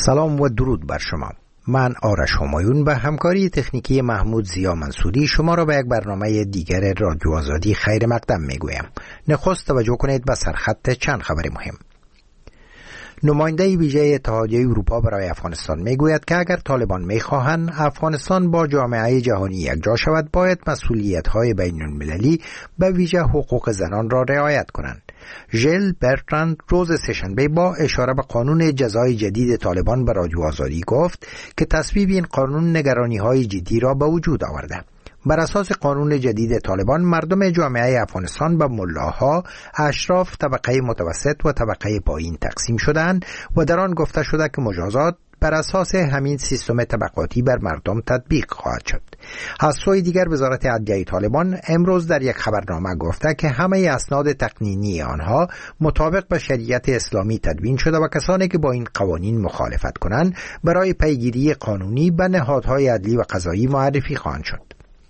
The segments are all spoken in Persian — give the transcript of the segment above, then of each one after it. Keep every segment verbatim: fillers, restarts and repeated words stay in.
سلام و درود بر شما. من آرش همایون به همکاری تکنیکی محمود زیا منصوری شما را به یک برنامه دیگر رادیو آزادی خیر مقدم میگویم. نخست توجه کنید به سرخط چند خبر مهم. نماینده ویژه اتحادیه اروپا برای افغانستان میگوید که اگر طالبان میخواهند افغانستان با جامعه جهانی یکجا شود، باید مسئولیت‌های بین‌المللی به ویژه حقوق زنان را رعایت کنند. ژل برتراند روز سه‌شنبه با اشاره به قانون جزای جدید طالبان به رادیو آزادی گفت که تصویب این قانون نگرانی‌های جدی را به وجود آورده. بر اساس قانون جدید طالبان، مردم جامعه افغانستان به ملاها، اشراف، طبقه متوسط و طبقه پایین تقسیم شدند و در آن گفته شده که مجازات بر اساس همین سیستم طبقاتی بر مردم تطبیق خواهد شد. از سوی دیگر وزارت عدلیه طالبان امروز در یک خبرنامه گفته که همه اسناد تقنینی آنها مطابق با شریعت اسلامی تدوین شده و کسانی که با این قوانین مخالفت کنند برای پیگیری قانونی به نهادهای عدلی و قضایی معرفی خواهند شد.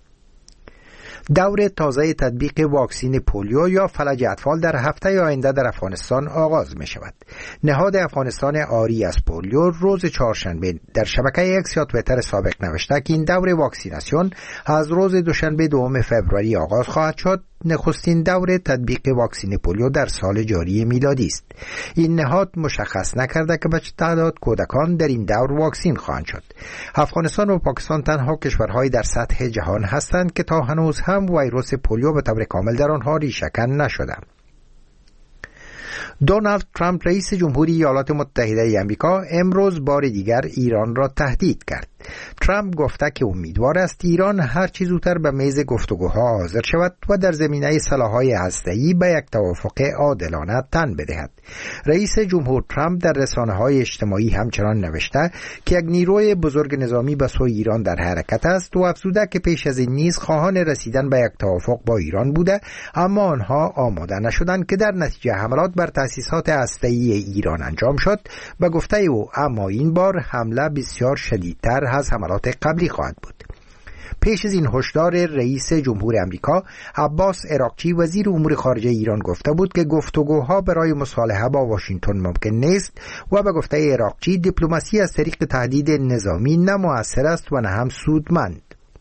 دور تازه تطبیق واکسین پولیو یا فلج اطفال در هفته آینده در افغانستان آغاز می شود. نهاد افغانستان عاری از پولیو روز چهارشنبه در شبکه اکس یا توییتر سابق نوشته که این دور واکسیناسیون از روز دوشنبه دوم فوریه آغاز خواهد شد. نخستین دور تطبیق واکسین پولیو در سال جاری میلادی است. این نهاد مشخص نکرده که به چه تعداد کودکان در این دور واکسین خواهند شد. افغانستان و پاکستان تنها کشورهایی در سطح جهان هستند که تا هنوز هم ویروس پولیو به طور کامل در آنها ریشه‌کن نشده. دونالد ترامپ رئیس جمهوری ایالات متحده آمریکا امروز بار دیگر ایران را تهدید کرد. ترامپ گفته که امیدوار است ایران هر چه زودتر به میز گفتگوها حاضر شود و در زمینه سلاح‌های هسته‌ای به یک توافق عادلانه تن بدهد. رئیس جمهور ترامپ در رسانه‌های اجتماعی همچنان نوشته که یک نیروی بزرگ نظامی به سوی ایران در حرکت است و افزوده که پیش از این نیز خواهان رسیدن به یک توافق با ایران بوده، اما آنها آماده نشدند که در نتیجه حملات بر تأسیسات هسته‌ای ایران انجام شد. به گفته او اما این بار حمله بسیار شدیدتر از حملات قبلی خواهد بود. پیش از این هشدار رئیس جمهور آمریکا، عباس عراقچی وزیر امور خارجه ایران گفته بود که گفتگوها برای مصالحه با واشنگتن ممکن نیست و به گفته عراقچی دیپلماسی از طریق تهدید نظامی نه مؤثر است و نه هم سودمند.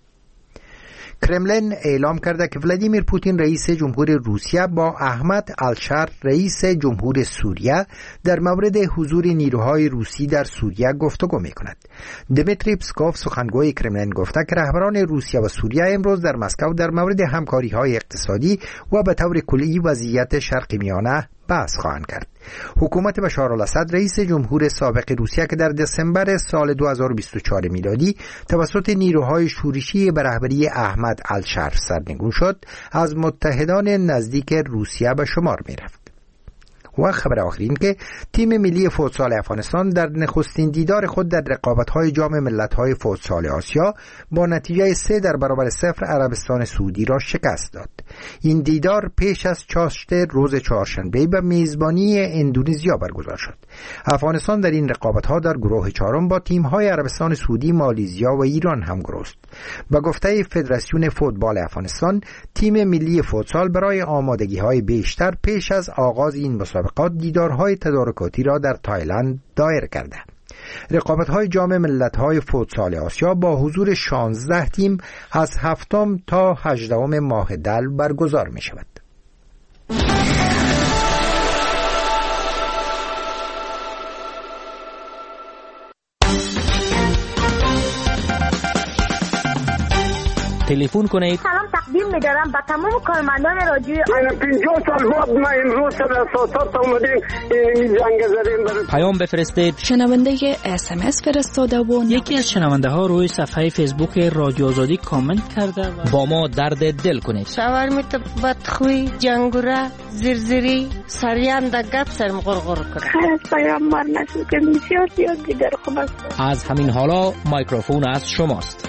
کرملین اعلام کرده که ولادیمیر پوتین رئیس جمهور روسیه با احمد الشر رئیس جمهور سوریه در مورد حضور نیروهای روسی در سوریه گفتگو می‌کند. دمیتری پسکوف سخنگوی کرملین گفته که رهبران روسیه و سوریه امروز در مسکو در مورد همکاری‌های اقتصادی و به طور کلی وضعیت شرق میانه بحث خواهند کرد. حکومت بشار الاسد رئیس جمهور سابق روسیه که در دسامبر سال دو هزار و بیست و چهار میلادی توسط نیروهای شورشی به رهبری احمد الشر سرنگون شد، از متحدان نزدیک روسیه به شمار می‌رفت. و خبر آخرین که تیم ملی فوتسال افغانستان در نخستین دیدار خود در رقابت‌های جام ملت‌های فوتسال آسیا با نتیجه سه در برابر صفر عربستان سعودی را شکست داد. این دیدار پیش از چاشت روز چهارشنبه به میزبانی اندونزیا برگزار شد. افغانستان در این رقابت‌ها در گروه چهارم با تیم‌های عربستان سعودی، مالیزیا و ایران همگرو است. به گفته فدراسیون فوتبال افغانستان، تیم ملی فوتسال برای آمادگی‌های بیشتر پیش از آغاز این مسابقات دیدارهای تدارکاتی را در تایلند دایر کرده. رقابت‌های جام ملت‌های فوتسال آسیا با حضور شانزده تیم از هفتم تا هجدهم ماه دل برگزار می‌شود. تلفن کنید. سلام تقدیم می‌دارم به تمام کارمندان رادیو. من پنجاه سال بعد ما امروز سر اساسات اومدیم این جنگ زدیم برای پیام بفرستید. شنونده اس ام اس فرستاده و یکی از شنونده ها روی صفحه فیسبوک رادیو آزادی کامنت کرده و با ما درد دل کنید. شاورمیت بدخوی، جنگوره، زرزری، سریان در گپ سرم غرغر کنه. خیلی پیام مار نشد که بسیار زیاد دیگر خوب است. از همین حالا میکروفون از شماست.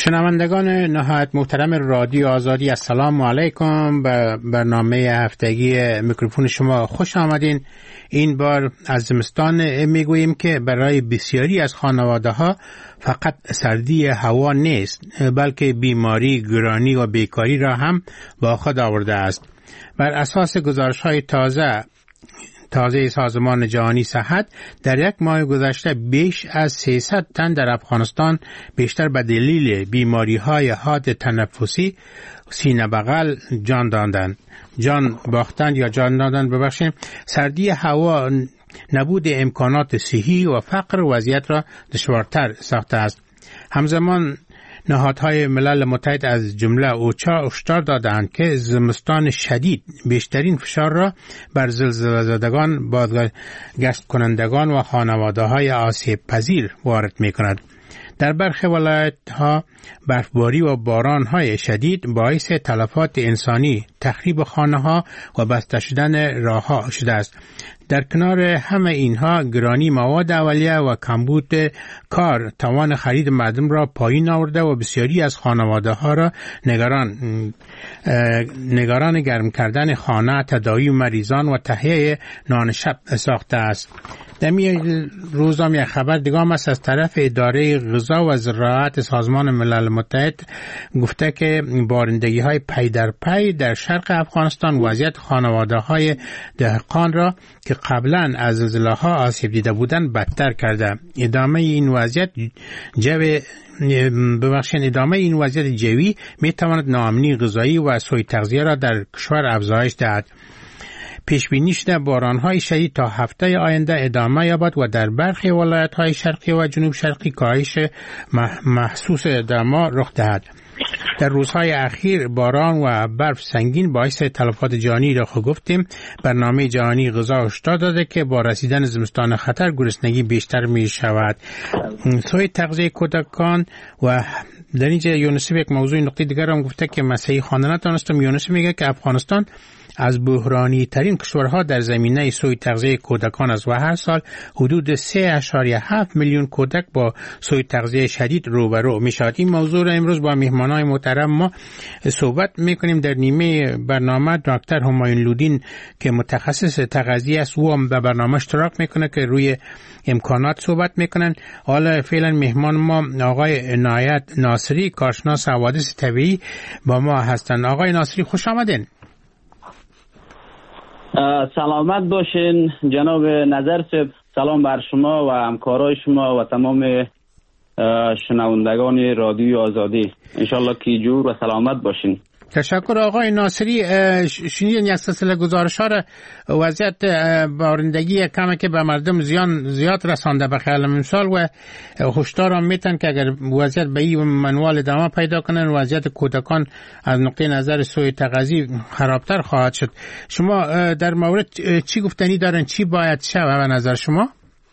شنوندگان نهایت محترم رادیو آزادی، السلام علیکم. به برنامه هفتگی میکروفون شما خوش آمدین. این بار از زمستان میگوییم که برای بسیاری از خانواده ها فقط سردی هوا نیست، بلکه بیماری، گرانی و بیکاری را هم با خود آورده است. بر اساس گزارش های تازه تازه سازمان جهانی صحت در یک ماه گذشته بیش از سیصد تن در افغانستان بیشتر به دلیل بیماری های حاد تنفسی سینه بغل جان دادند جان باختند یا جان دادند ببخشید. سردی هوا، نبود امکانات صحی و فقر وضعیت را دشوارتر ساخته است. همزمان نهادهای ملل متحد از جمله اوچا هشدار دادند که زمستان شدید بیشترین فشار را بر زلزله زدگان، بازگشت کنندگان و خانواده‌های آسیب پذیر وارد می‌کند. در برخی ولایت‌ها برفباری و باران‌های شدید باعث تلفات انسانی، تخریب خانه‌ها و بسته شدن راه‌ها شده است. در کنار همه اینها گرانی مواد اولیه و کمبود کار توان خرید مردم را پایین آورده و بسیاری از خانواده‌ها را نگران نگران گرم کردن خانه، تداوی مریضان و تهیه نان شب ساخته است. در این روز هم یک خبر دیگه هم است از طرف اداره غذا و زراعت سازمان ملل متحد گفته که بارندگی های پی در پی در شرق افغانستان وضعیت خانواده های دهقان را که قبلا از زلزله ها آسیب دیده بودند بدتر کرده. ادامه این وضعیت جو ببخشید ادامه این وضعیت جوی می تواند ناامنی غذایی و سوء تغذیه را در کشور افزایش دهد. پیش بینی شده باران‌های شدید تا هفته آینده ادامه یابد و در برخی ولایت‌های شرقی و جنوب شرقی کاهش محسوس دما رخ دهد. در روزهای اخیر باران و برف سنگین باعث تلفات جانی را خود گفتیم. برنامه جهانی غذا هشدار داده که با رسیدن زمستان خطر گرسنگی بیشتر می شود. سوء تغذیه کودکان و در اینجا یونسف یک موضوع نقطه دیگر هم گفته که مسیحی خانه نتانستم. یونسف میگه که افغانستان از بحرانی ترین کشورها در زمینه سوء تغذیه کودکان است و هر سال حدود سه اشاریه هفت میلیون کودک با سوء تغذیه شدید روبرو می شود. این موضوع را امروز با مهمانان محترم ما صحبت میکنیم. در نیمه برنامه دکتر همایون لودین که متخصص تغذیه است و هم به برنامه اشتراک میکنه که روی امکانات صحبت میکنن. حالا فعلا مهمان ما آقای عنایت ناصری، کارشناس حوادث طبیعی با ما هستند. آقای ناصری خوش آمدین. سلامت باشین جناب نظر صاحب. سلام بر شما و همکارای شما و تمام شنوندگان رادیو آزادی. انشالله که جور و سلامت باشین. تشکر آقای ناصری. شنیدین یک سلسله گزارش ها را وضعیت بارندگی کمی که به مردم زیان زیاد رسانده به خیال امسال و هشدار هم میتن که اگر وضعیت به این منوال ادامه پیدا کنن وضعیت کودکان از نقطه نظر سوء تغذیه خرابتر خواهد شد. شما در مورد چی گفتنی دارن؟ چی باید شود به نظر شما؟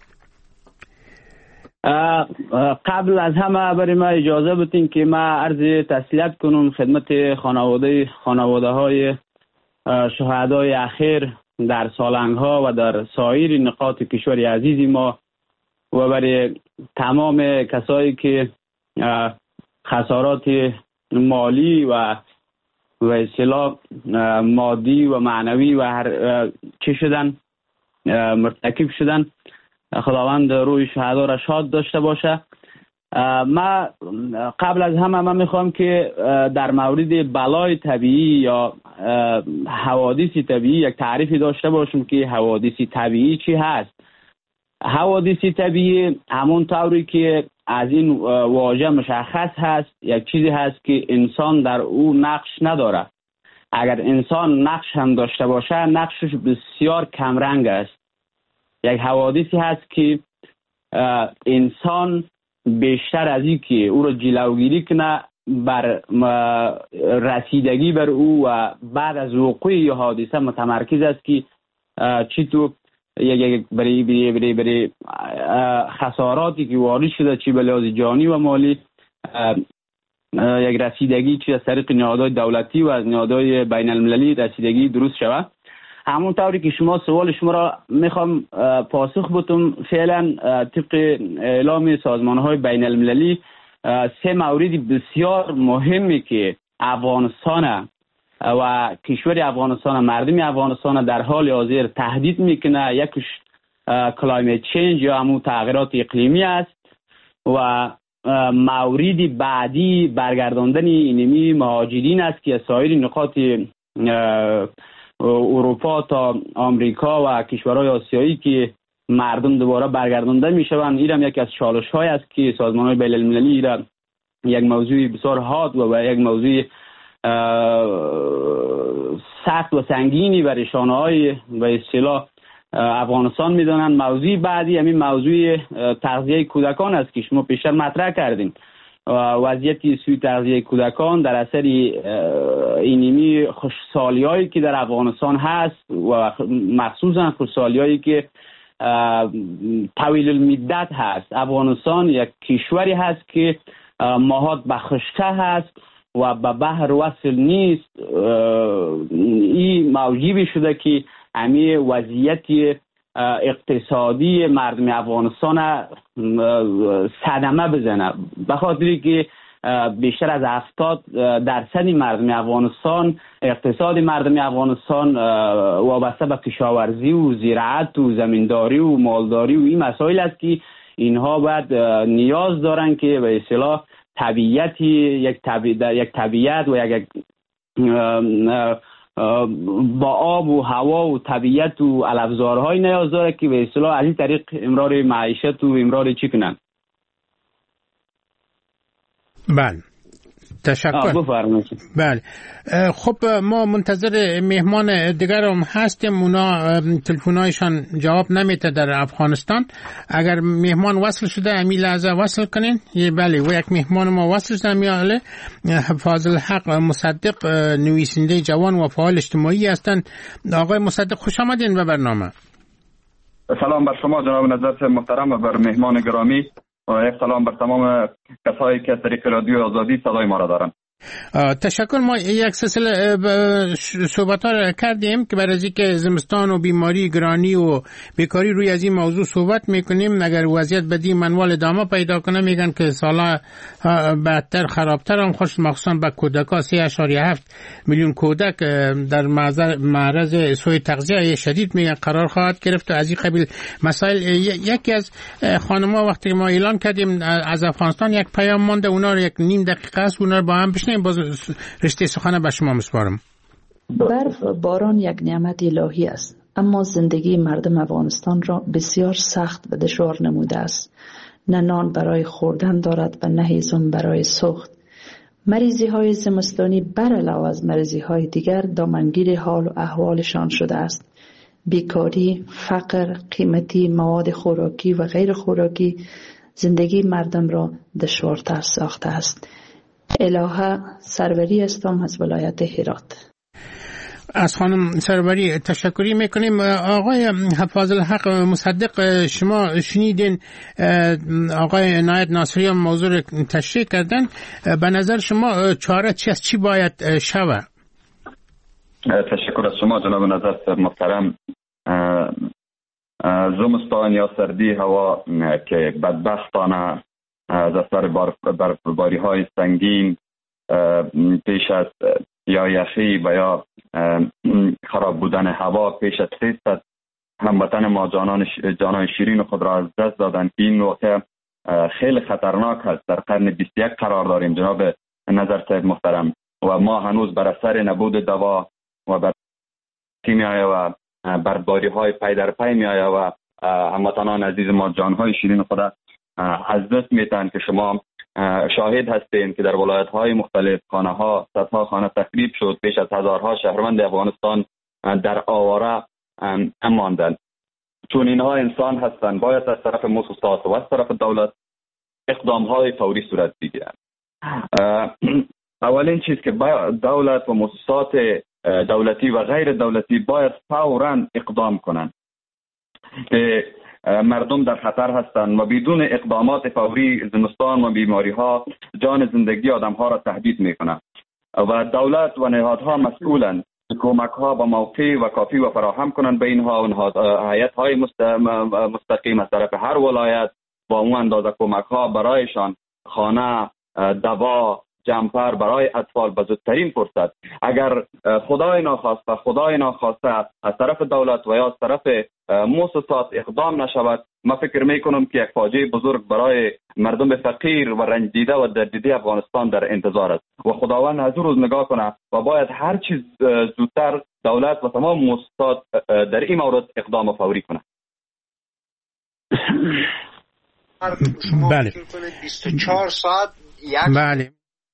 قبل از همه برای ما اجازه بدین که ما عرض تسلیت کنم خدمت خانواده خانواده های شهدای اخیر در سالنگ ها و در سایر نقاط کشور عزیز ما و برای تمام کسایی که خسارات مالی و و اصطلاح مادی و معنوی و هر چی شدن مرتکب شدن. خداوند روی شهدا را شاد داشته باشه. ما قبل از همه من میخوام که در مورد بلای طبیعی یا حوادث طبیعی یک تعریفی داشته باشم که حوادث طبیعی چی هست. حوادث طبیعی همون طوری که از این واژه مشخص هست یک چیزی هست که انسان در او نقش نداره. اگر انسان نقش هم داشته باشه نقشش بسیار کمرنگ است. یک حوادثی هست که انسان بیشتر از این که او را جلوگیری کنه بر رسیدگی بر او و بعد از وقوع حادثه متمرکز است که چی تو یک برای برای برای برای خساراتی که وارد شده چی به لحاظ جانی و مالی یک رسیدگی چی از طریق نهادهای دولتی و از نهادهای بین المللی رسیدگی درست شود. همون طوری که شما سوال شما را میخوام پاسخ بدم. فعلا طبق اعلام سازمان های بین المللی سه مورد بسیار مهمی که افغانستان و کشور افغانستان، مردم افغانستان در حال حاضر تهدید میکنه. یکیش کلایمت چینج یا همون تغییرات اقلیمی است و مورد بعدی برگرداندن اینمی مهاجرین است که سایر نقاط اروپا تا آمریکا و کشورهای آسیایی که مردم دوباره برگردانده میشوند. این هم یکی از چالش های است که سازمان بین المللی را یک موضوع بسیار حاد و یک موضوع سخت و سنگینی بر رسانه های به اصطلاح افغانستان میدانند. موضوع بعدی همین موضوع تغذیه کودکان است که شما پیشتر مطرح کردین. وضعیت سوی تغذیه کودکان در اثر اینمی خوشسالی هایی که در افغانستان هست و مخصوصا خوشسالی هایی که طویل المدت هست. افغانستان یک کشوری هست که ماهات بخشته هست و به بحر وصل نیست. این موجب شده که امی وضعیت اقتصادی مردم افغانستان صدمه بزنه، به خاطری که بیشتر از هفتاد درصد مردم افغانستان، اقتصاد مردم افغانستان وابسته به کشاورزی و زراعت و زمینداری و مالداری و این مسائل است که اینها باید نیاز دارن که به اصطلاح طبیعتی یک طبیعت یک طبیعت و یک با آب و هوا و طبیعت و علفزارهای نیاز داره که به اصطلاح از این طریق امرار معیشت و امرار چی کنن. بله تشکر. بله خب ما منتظر مهمان دیگر هم هستیم. اونا تلفن‌هایشان جواب نمیده در افغانستان. اگر مهمان وصل شده امی لحظه وصل کنین. بله و یک مهمان ما وصل شده میاله فاضل حق مصدق، نویسنده جوان و فعال اجتماعی هستند. آقای مصدق خوش آمدین به برنامه. سلام بر شما جناب نظرت محترم و بر مهمان گرامی و یک سلام بر تمام کسایی که طریق رادیو آزادی صدای ما را دارن. تشکر. ما یک سلسله صحبت ها کردیم که برای اینکه زمستان و بیماری گرانی و بیکاری روی از این موضوع صحبت میکنیم. اگر وضعیت بدی منوال ادامه پیدا کنه میگن که سالا بدتر خرابتر هم خوش، مخصوصا به کودکا سه اشاریه هفت میلیون کودک در معرض سوء تغذیه شدید میگن قرار خواهد گرفت و از این قبیل مسائل. یکی از خانم‌ها وقتی ما اعلان کردیم از افغانستان یک پیام مونده، اونا یک نیم دقیقه است اونا با هم بشنیم. باز رشته سخن به شما مسپارم. برف باران یک نعمت الهی است، اما زندگی مردم افغانستان را بسیار سخت و دشوار نموده است. نه نان برای خوردن دارد و نه هیزم برای سوخت. مریضی های زمستانی بر علاوه از مریضی های دیگر دامنگیر حال و احوالشان شده است. بیکاری، فقر، قیمتی مواد خوراکی و غیر خوراکی زندگی مردم را دشوارتر ساخته است. الهه سروری استم از ولایت هرات. از خانم سروری تشکری میکنیم. آقای فاضل حق مصدق، شما شنیدین آقای نایب ناصری هم موضوع تشریح کردن. به نظر شما چاره چی است؟ چی باید شود؟ تشکر از شما جناب نظر محترم. زمستان یا سردی هوا که بدبختانه از اثر برفباری های سنگین پیش از یا یخی و یا خراب بودن هوا پیش از سیصد هموطن ما جانان جانان شیرین خود را از دست دادند که این واقع خیلی خطرناک است. در قرن بیست و یک قرار داریم جناب نظر صاحب محترم و ما هنوز بر اثر نبود دوا و بر کیمیای و برفباری های پی در پی می آید و هموطنان عزیز ما جانهای شیرین خود از دست میتن که شما شاهد هستین که در ولایت های مختلف خانه ها صدها خانه تخریب شد، پیش از هزارها شهروند افغانستان در آواره ماندند. چون اینها انسان هستند باید از طرف مؤسسات و از طرف دولت اقدام های فوری صورت بگیرند. اولین چیز که دولت و مؤسسات دولتی و غیر دولتی باید فوراً اقدام کنند که مردم در خطر هستند و بدون اقدامات فوری زمستان و بیماری ها جان زندگی آدم ها را تهدید می کنند و دولت و نهادها مسئولند کمک ها با موقع و کافی و فراهم کنند به اینها و هیئت های مستقیم از طرف هر ولایت با اون اندازه کمک ها برایشان خانه، دوا، جمپر برای اطفال به زودترین فرصت. اگر خدای ناخواسته خدای ناخواسته از طرف دولت و یا از طرف مؤسسات اقدام نشود، من فکر می کنم که یک فاجعه بزرگ برای مردم فقیر و رنجیده و دردیده افغانستان در انتظار است و خداوند از روز نگاه کنه و باید هر چیز زودتر دولت و تمام مؤسسات در این مورد اقدام فوری کنه. بله. بیست و چهار ساعت یک بله.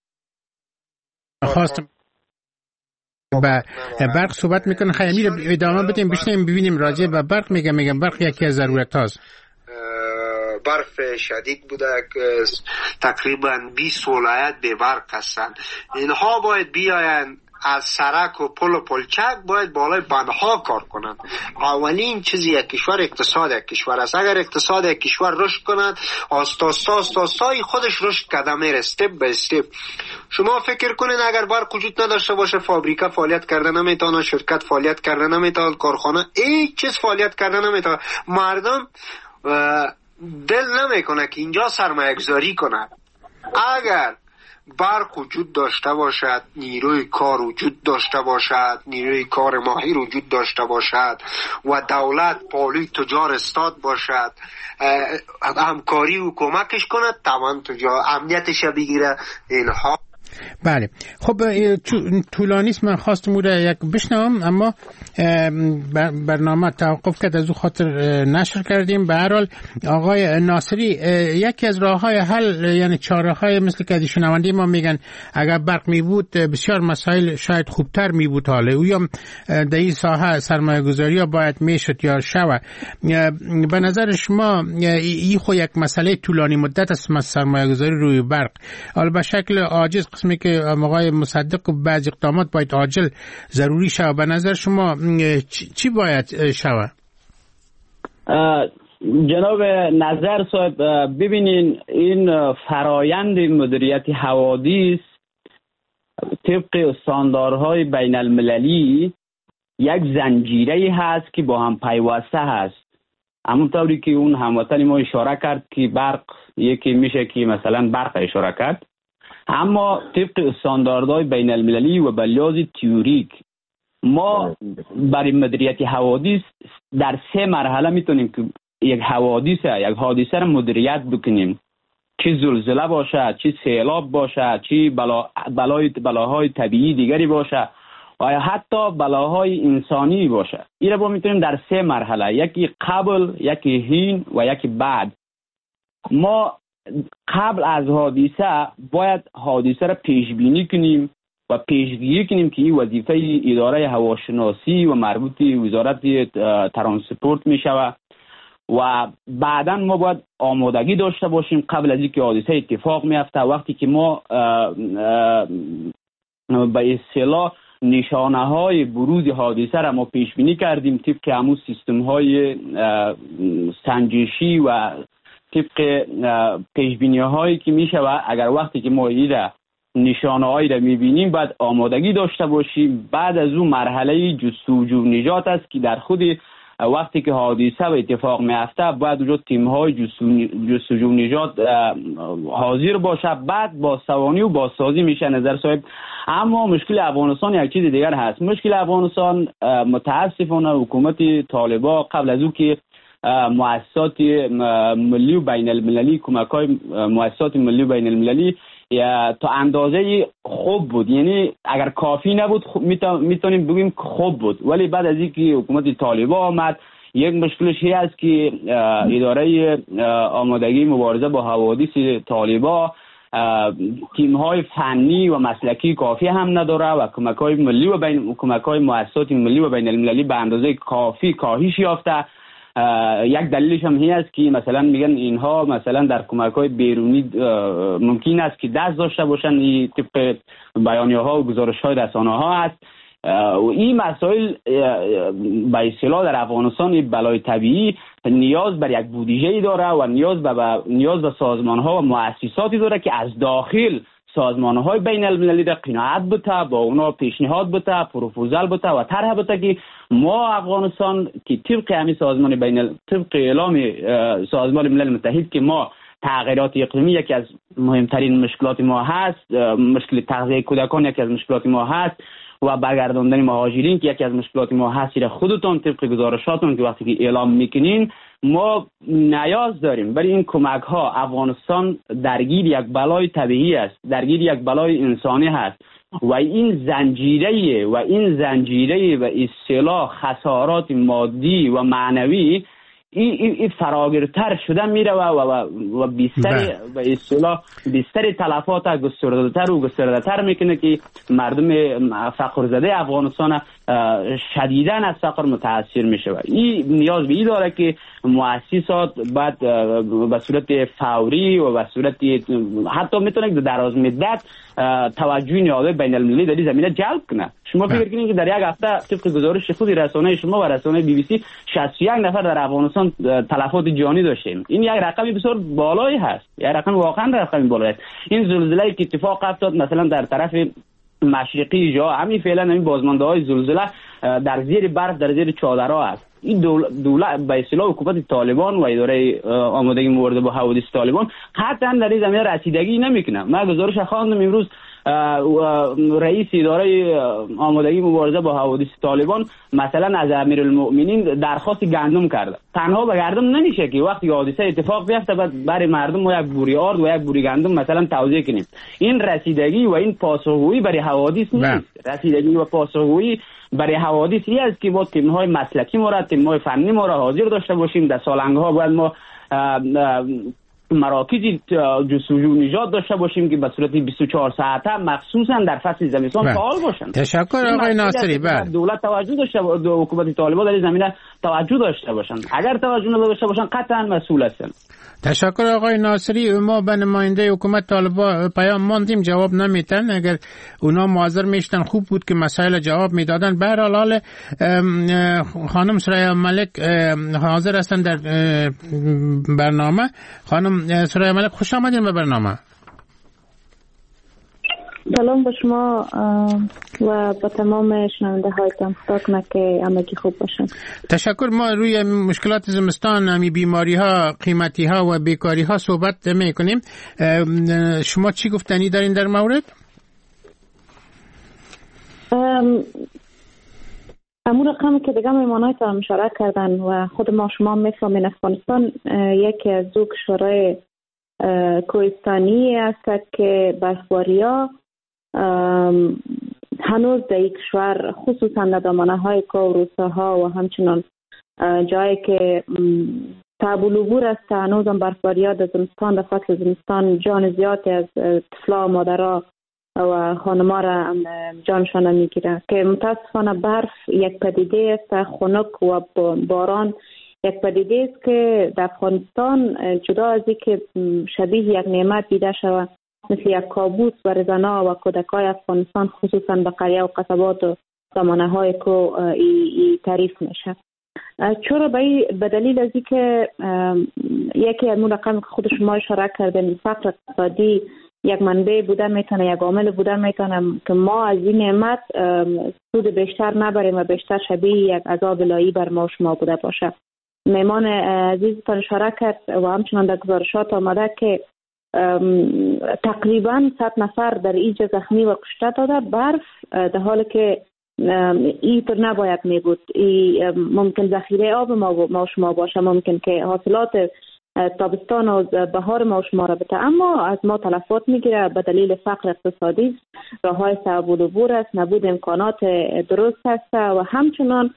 خواستم با برق صحبت میکنه. خیلی ادامه بدیم بشنیم ببینیم راجع به برق. میگم میگم برق یکی از ضرورت هاست. برف شدید بوده که تقریبا بیست ولایت به برق هستند. اینها باید بیاین از سرک و پل و پلچک باید بالای بندها کار کنند. اولین چیزی یک کشور اقتصاد یک کشور است. اگر اقتصاد یک کشور رشد کند آستا آستا آستا آستای خودش رشد کرده میره استپ به استپ. شما فکر کنین اگر برق وجود نداشته باشه فابریکه فعالیت کرده نمیتونه، شرکت فعالیت کرده نمیتونه، کارخانه هیچ چیز فعالیت کرده نمیتونه. مردم دل نمیکنه که اینجا سرمایه گذاری کنه. اگر برق وجود داشته باشد، نیروی کار وجود داشته باشد، نیروی کار ماهر وجود داشته باشد و دولت پالوی تجار استاد باشد، همکاری و کمکش کند، تمام تجار امنیتش بگیره. اینها بله. خب طولانیست، من خواستم او را یک بشنوم اما برنامه توقف کرد، از او خاطر نشر کردیم. به هر حال آقای ناصری، یکی از راه‌های حل یعنی چاره‌های مثل که شنونده ما میگن اگر برق می بود بسیار مسائل شاید خوبتر می بود. حالا او یا در این ساحه سرمایه گذاری ها باید میشد یا شوه. به نظر شما این خو یک مسئله طولانی مدت است سرمایه گذاری روی برق، حالا به شکل عاجز قسمی که آقای مصدق و بعض اقدامات باید عاجل ضروری شود. به نظر شما چی باید شود؟ جناب نظر صاحب، ببینین این فرایند مدیریت حوادث طبق استانداردهای بین المللی یک زنجیره هست که با هم پیوسته هست. همونطوری که اون هموطن ما اشاره کرد که برق یکی میشه که مثلا برق اشاره کرد، اما طبق استانداردهای بین المللی و به لحاظ تئوریک ما برای مدیریت حوادث در سه مرحله میتونیم که یک حوادثه یک حادثه را مدیریت بکنیم، چه زلزله باشه، چه سیلاب باشه، چه بلا بلای بلاهای طبیعی دیگری باشه و حتی بلاهای انسانی باشه. این را با میتونیم در سه مرحله، یکی قبل، یکی حین و یکی بعد. ما قبل از حادثه باید حادثه را پیش بینی کنیم و پیشگیری کنیم که این وظیفه اداره هواشناسی و مربوط وزارت ترانسپورت می شود و بعدا ما باید آمادگی داشته باشیم قبل از اینکه حادثه اتفاق می افته. وقتی که ما به اصطلاح نشانه های بروز حادثه را ما پیش بینی کردیم طبق همون سیستم های سنجشی و طبق پیش بینی هایی که می شود. اگر وقتی که ما ایره نشانه هایی را می بینیم باید آمادگی داشته باشیم. بعد از اون مرحله جستجو نجات است که در خود وقتی که حادثه و اتفاق می افته باید وجود تیم های جستجو نجات حاضر باشه. بعد با سوانی و بازسازی میشه نظر صاحب. اما مشکل افغانستان یک چیز دیگر هست. مشکل افغانستان متاسفانه حکومت طالبان قبل از او که مؤسسات ملی و بین المللی کمک‌های مؤسسات ملی و بین المللی تا اندازه خوب بود، یعنی اگر کافی نبود میتونیم بگیم خوب بود، ولی بعد از اینکه حکومت طالبان آمد یک مشکلش این است که اداره آمادگی مبارزه با حوادث طالبان تیم‌های فنی و مسلکی کافی هم نداره و کمک‌های ملی و بین کمک‌های مؤسسات ملی و بین المللی به اندازه کافی کاهش یافته. یک دلیلش هم این است که مثلا میگن اینها مثلا در کمک‌های بیرونی ممکن است که دست داشته باشن، این طبق بیانیه‌ها و گزارش‌های رسانه‌ها است. و این مسائل به اصطلاح در افغانستان بلای طبیعی نیاز بر یک بودجه داره و نیاز به نیاز به سازمان‌ها و مؤسساتی داره که از داخل سازمان‌های بین المللی را قناعت بده، با اونا پیشنهاد بده، پروپوزال بده و طرح بده که ما افغانستان که طبق همین سازمان بین طبق اعلام سازمان ملل متحد که ما تغییرات اقلیمی یکی از مهمترین مشکلات ما هست، مشکل تغذیه کودکان یکی از مشکلات ما هست و برگرداندن مهاجرین که یکی از مشکلات ما هست. خودتون طبق گزارشاتون که وقتی که اعلام میکنین ما نیاز داریم، برای این کمک ها افغانستان درگیر یک بلای طبیعی است، درگیر یک بلای انسانی هست و این زنجیره و این زنجیره و اصطلاح خسارات مادی و معنوی این این ای فراگیرتر شده میره و و و بیشتر به اصطلاح بیشتر تلفات گسترده‌تر و گسترده‌تر میکنه که مردم فقر زده افغانستان شدیداً از فقر متاثر میشه. این نیاز به این داره که مؤسسات بعد به صورت فوری و به صورت حتی میتونه که دراز مدت توجه نیازهای بین المللی در این زمینه جلب کنه. شما فکر کنید که در یک هفته طبق گزارش خود رسانه شما و رسانه بی بی سی شصت و یک نفر در افغانستان تلفات جانی داشتیم. این یک رقم بسیار بالایی هست، یک رقم واقعا رقم بالایی است. این زلزله که اتفاق افتاد مثلا در طرف مشرقی جا همین فعلا همین بازمانده های زلزله در زیر برف در زیر چادرها است. این دولت به اصطلاح حکومت طالبان و اداره آمادگی مبارزه با حوادث طالبان قطعا در این زمینه رسیدگی نمیکنه. من گزارش خواندم امروز رئیس اداره آمادگی مبارزه با حوادث طالبان مثلا از امیرالمؤمنین درخواست گندم کرده. تنها به گندم نمیشه که وقتی حادثه اتفاق بیفته بعد برای مردم ما یک بوری آرد و یک بوری گندم مثلا توزیع کنیم. این رسیدگی و این پاسخگویی برای حوادث نیست. رسیدگی و پاسخگویی برای حوادث این است که با تیم‌های مسلکی ما را تیم‌های فنی ما را حاضر داشته باشیم. در سالنگ‌ها باید ما مراکز جستجو نجات داشته باشیم که به صورت بیست و چهار ساعته مخصوصا در فصل زمستان فعال باشند. تشکر آقای ناصری. بله دولت توجه داشته باشه، حکومت طالبان در این زمینه توجه داشته باشند. اگر توجه نداشته باشند قطعا مسئول هستند. تشکر آقای ناصری. ما به نماینده حکومت طالبان پیام ماندیم جواب نمیتن. اگر اونا معذر میشتن خوب بود که مسائل جواب میدادن. به هر حال خانم سریا ملک حاضر هستن در برنامه. خانم سریا ملک خوش آمدین به برنامه. سلام به شما و به تمام شنونده هایتان. خدا کنه که همگی خوب باشن. تشکر. ما روی مشکلات زمستان، همی بیماری ها، قیمتی ها و بیکاری ها صحبت می کنیم. شما چی گفتنی دارین در مورد؟ امور رقمی که دیگه میمانایتان مشارکت کردن و خود ما شما میفهمین افغانستان یکی از دو کشورهای کوهستانی است که برفباری ها هنوز در یک کشور خصوصا در دامنه های کوه و روستاها و همچنان جایی که صعب العبور است هنوز هم برفباری ها در زمستان در فصل زمستان جان زیادی از طفلا و مادرها و خانم‌ها را جانشان میگیره که متاسفانه برف یک پدیده است، خنک و باران یک پدیده است که در افغانستان جدا از اینکه شبیه یک نعمت دیده شود مثل یک کابوس برای زنها و کودکای افغانستان خصوصا به قریه و قصبات و زمانه های که ای, ای تعریف میشه. چرا به دلیل از اینکه یکی از اون رقم که خود شما اشاره کردن فقر اقتصادی یک منبع بوده میتونه، یک عامل بوده میتونه که ما از این نعمت سود بیشتر نبریم و بیشتر شبیه یک عذاب الهی بر ما شما بوده باشه. میمان عزیزتان اشاره کرد و همچنان در گزارشات آمده که تقریبا صد نفر در اینجا زخمی و کشته داده. برف در حالی که اینطور نباید می بود. ای ممکن ذخیره آب ما, ما شما باشه، ممکن که حاصلات تابستان و بهار ما شما را بده، اما از ما تلفات میگیره به دلیل فقر اقتصادی، راه های صعب العبور است، نبود امکانات درست است و همچنان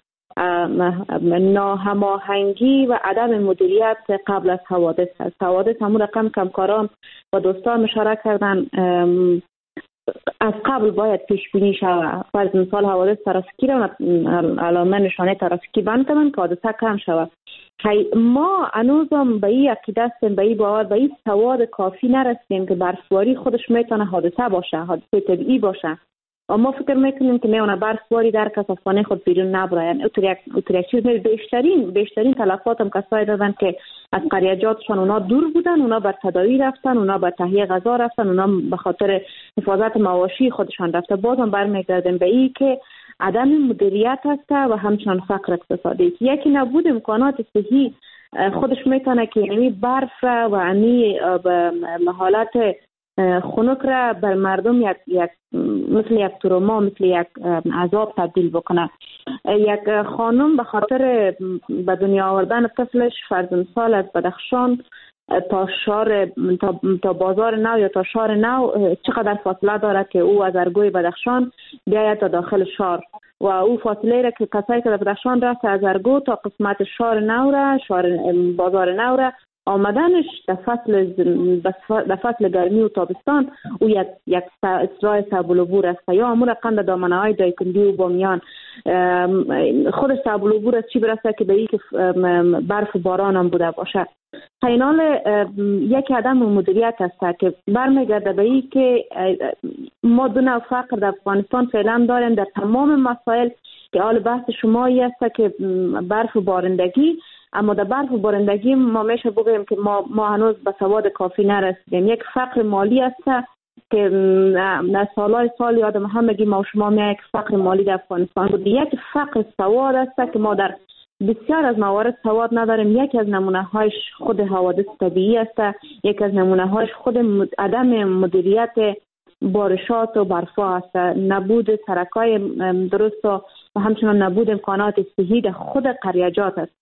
ناهماهنگی و عدم مدیریت قبل از حوادث است. حوادث همون رقم کمکاران و دوستان اشاره کردن از قبل باید پیش بینی شود. فرض مثال حوادث ترافیکی را علامه نشانه ترافیکی بند کنن که حادثه کم شود. ما هنوزم به این عقیده هستیم، به این باور، به این سواد کافی نرسیدیم که برفباری خودش میتونه حادثه باشه، حادثه طبیعی باشه. اما فکر میکنیم که میونه برفباری در کس از خانه خود بیرون نبره. یعنی اوتو چیز بیشترین بیشترین تلفات هم کسایی دادن که از قریجاتشان اونا دور بودن، اونا بر تداوی رفتن، اونا بر تهیه غذا رفتن، اونا به خاطر حفاظت مواشی خودشان رفته. بازم برمیگردیم به این که عدم مدیریت هست و همچنان فقر اقتصادی. یکی نبود امکانات صحی خودش میتونه که یعنی برف و امی حالت خنک را بر مردم یک, یک مثل یک تروما، مثل یک عذاب تبدیل بکنه. یک خانم به خاطر به دنیا آوردن طفلش فرزندسال از بدخشان تا شهر تا, تا بازار نو یا تا شهر نو چقدر فاصله داره که او از ارگوی بدخشان بیاید تا داخل شهر و او فاصله را که کسایی که در بدخشان رفته از ارگو تا قسمت شهر نو را شهر بازار نو را آمدنش در فصل در فصل گرمی و تابستان او یک یک اسرای سابلوبور است یا امور قند دامنه های دایکندی و بامیان. خودش سابلوبور است چی برسه که به این که برف و باران هم بوده باشه. اینال یک عدم مدیریت است که برمیگرده به این که ما دو نوع فقر در افغانستان فعلا داریم در تمام مسائل که حال بحث شمایی است که برف و بارندگی، اما در برف و بارندگی ما میشه بگوییم که ما ما هنوز به سواد کافی نرسیدیم. یک فقر مالی است که در سالهای سال یادم هم بگیم ما شما می یک فقر مالی در افغانستان بود. یک فقر سواد است که ما در بسیار از موارد سواد نداریم. یکی از نمونه هایش خود حوادث طبیعی است، یکی از نمونه هایش خود عدم مدیریت بارشات و برفا است، نبود سرکای درست و همچنان نبود امکانات صحی در خود قریجات است.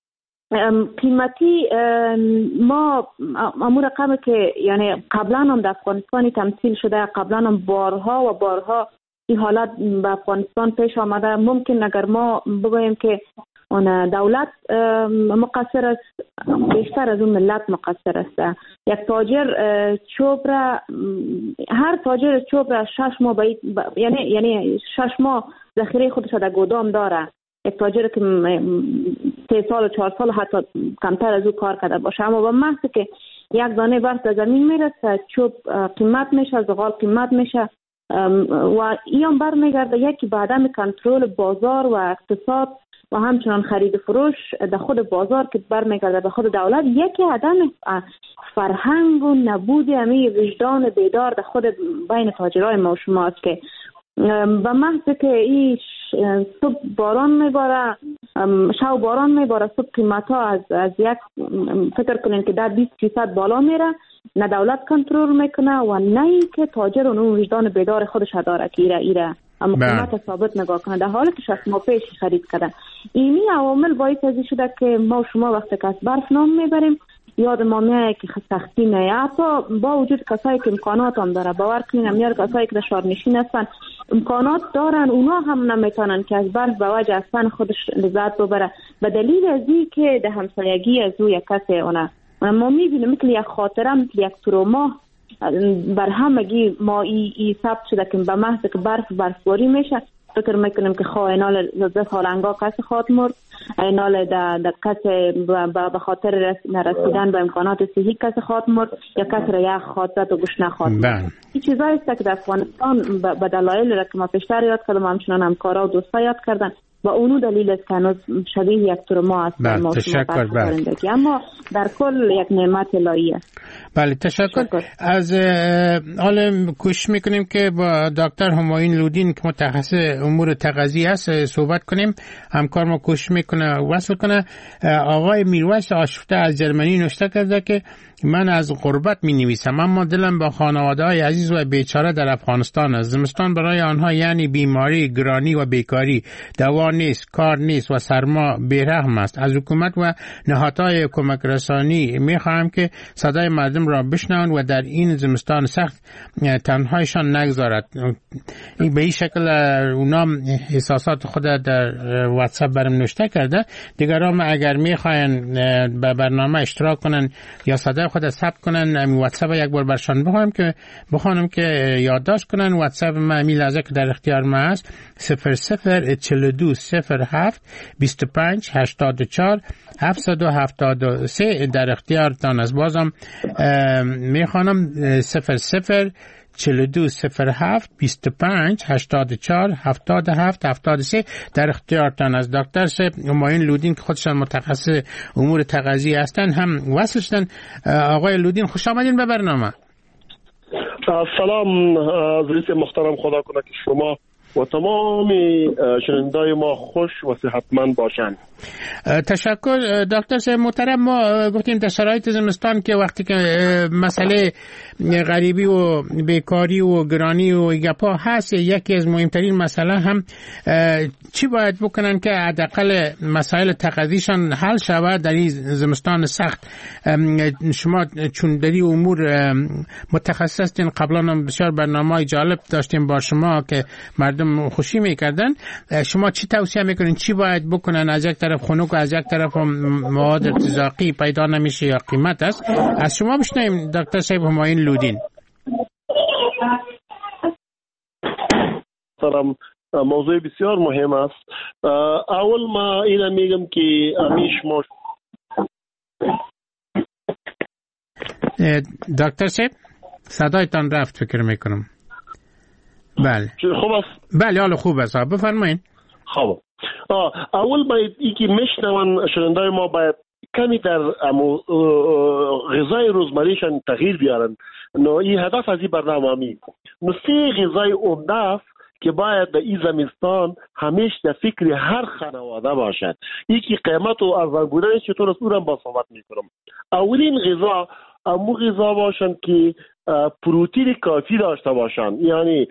قیمتی ما امور قبل که یعنی قبلا هم در افغانستانی تمثیل شده، قبلا هم بارها و بارها این حالت به افغانستان پیش آمده. ممکن اگر ما بگوییم که اون دولت مقصر است، بیشتر از اون ملت مقصر است. یک تاجر چوب را هر تاجر چوب را شش ماه باید یعنی یعنی شش ماه ذخیره خودش در گودام داره. یک تاجر که سه سال و چهار سال حتی کمتر از او کار کرده باشه، اما با محض که یک دانه برف در زمین میرسه چوب قیمت میشه، زغال قیمت میشه و این برمیگرده یکی به عدم کنترل بازار و اقتصاد و همچنان خرید فروش در خود بازار که برمیگرده به خود دولت. یکی عدم فرهنگ و نبود امی وجدان بیدار در خود بین تاجرای ما و شما است که به محض که این صبح باران میباره، شب باران میباره، صبح قیمت ها از از یک فکر کنین که در بیست فیصد بالا میره، نه دولت کنترل میکنه و نه ای که تاجر اون وجدان بیدار خودش داره که ایره ایره اما قیمت ثابت نگاه کنه در حالی که شصت ماه پیش خرید کرده. اینی عوامل باعث از شده که ما شما وقتی که از برف نام میبریم یاد ما میایه که سختی نه، حتی با وجود کسایی که امکانات هم داره، باور کنین میار کسایی که در شهرنشین هستن امکانات دارن، اونا هم نمیتونن که از برف به وجه اصلا خودش لذت ببره به دلیل از این که در همسایگی از او یک کسی اونه ما میبینیم مثل یک خاطره، مثل یک تروما بر همگی ما ای, ای ثبت شده که به محض که برف برفباری میشه فکر میکنیم که خواه اینال لذت حالنگا کسی خواهد مرد، اینال در کسی به خاطر نرسیدن به امکانات صحی کسی خواهد مرد یا کسی را یک خواهد زد و گوش نخواهد مرد. این چیزایی است که در افغانستان به دلایل را که ما پیشتر یاد کردم همچنان همکارا و دوستا یاد کردن و اونو دلیل است که هنوز شبیه یک تروما است. بله تشکر. بله. اما در کل یک نعمت الهی است. بله تشکر. تشکر. از حال کوشش میکنیم که با دکتر همایون لودین که متخصص امور تغذیه است صحبت کنیم. همکار ما کوشش میکنه وصل کنه. آقای میرویس آشفته از جرمنی نوشته کرده که من از غربت می نویسم اما دلم با خانواده های عزیز و بیچاره در افغانستان است. زمستان برای آنها یعنی بیماری، گرانی و بیکاری، دوا نیست، کار نیست و سرما بیرحم است. از حکومت و نهادهای کمک رسانی می خواهم که صدای مردم را بشنوند و در این زمستان سخت تنهایشان نگذارد. به این شکل اونا احساسات خود در واتساپ برام نوشته کرده. دیگران اگر می خواهند به برنامه اشتراک کنند یا صدای خود ثبت کنن واتساپ یک بار برشان بخوام که بخوانم که یادداشت کنن. واتساپ ما امیل لحظه که در اختیار ما است صفر صفر چهل و دو صفر هفت بیست و پنج هشتاد و چهار هفتصد و هفتاد و سه در اختیارتان است. بازم میخوانم صفر صفر چهل و دو صفر هفت بیست و پنج هشتاد و چهار هفتاد و هفت هفتاد و سه در اختیارتان از دکتر صاحب همایون لودین که خودشان متخصص امور تغذیه هستند هم وصل شدن. آقای لودین خوش آمدین به برنامه. سلام عزیز محترم، خدا کنه که شما و تمام شنوندای ما خوش و صحتمند باشند. تشکر دکتر صاحب محترم. ما گفتیم در شرایط زمستان که وقتی که مسئله غریبی و بیکاری و گرانی و گپا هست، یکی از مهمترین مسئله هم چی باید بکنن که حداقل مسائل تقاضیشان حل شود در این زمستان سخت؟ شما چون در این امور متخصص هستین، قبلا هم بسیار برنامه‌های جالب داشتیم با شما که مردم خوشی میکردن. شما چی توصیه میکنین؟ چی باید بکنن؟ از یک طرف خنک و از یک طرف مواد ارتزاقی پیدا نمیشه یا قیمت است. از شما بشنویم دکتر صاحب همایون لودین. سلام، موضوع بسیار مهم است. اول ما اینا میگم که امیش ما دکتر صاحب صدایتان رفت فکر میکنم. بله خوب است؟ بله حالا خوب است، بفرمایید. خب اول باید ای که میشنون شنوندای ما باید کمی در غذای روزمریشان تغییر بیارن. نو این هدف از این برنامه می نو غذای عمده است که باید در این زمستان همیشه در فکر هر خانواده باشد. یکی قیمت و ارزان بودنش چطور است، اونم با صحبت میکنم. اولین غذا امو غذا باشن که پروتئین کافی داشته باشن، یعنی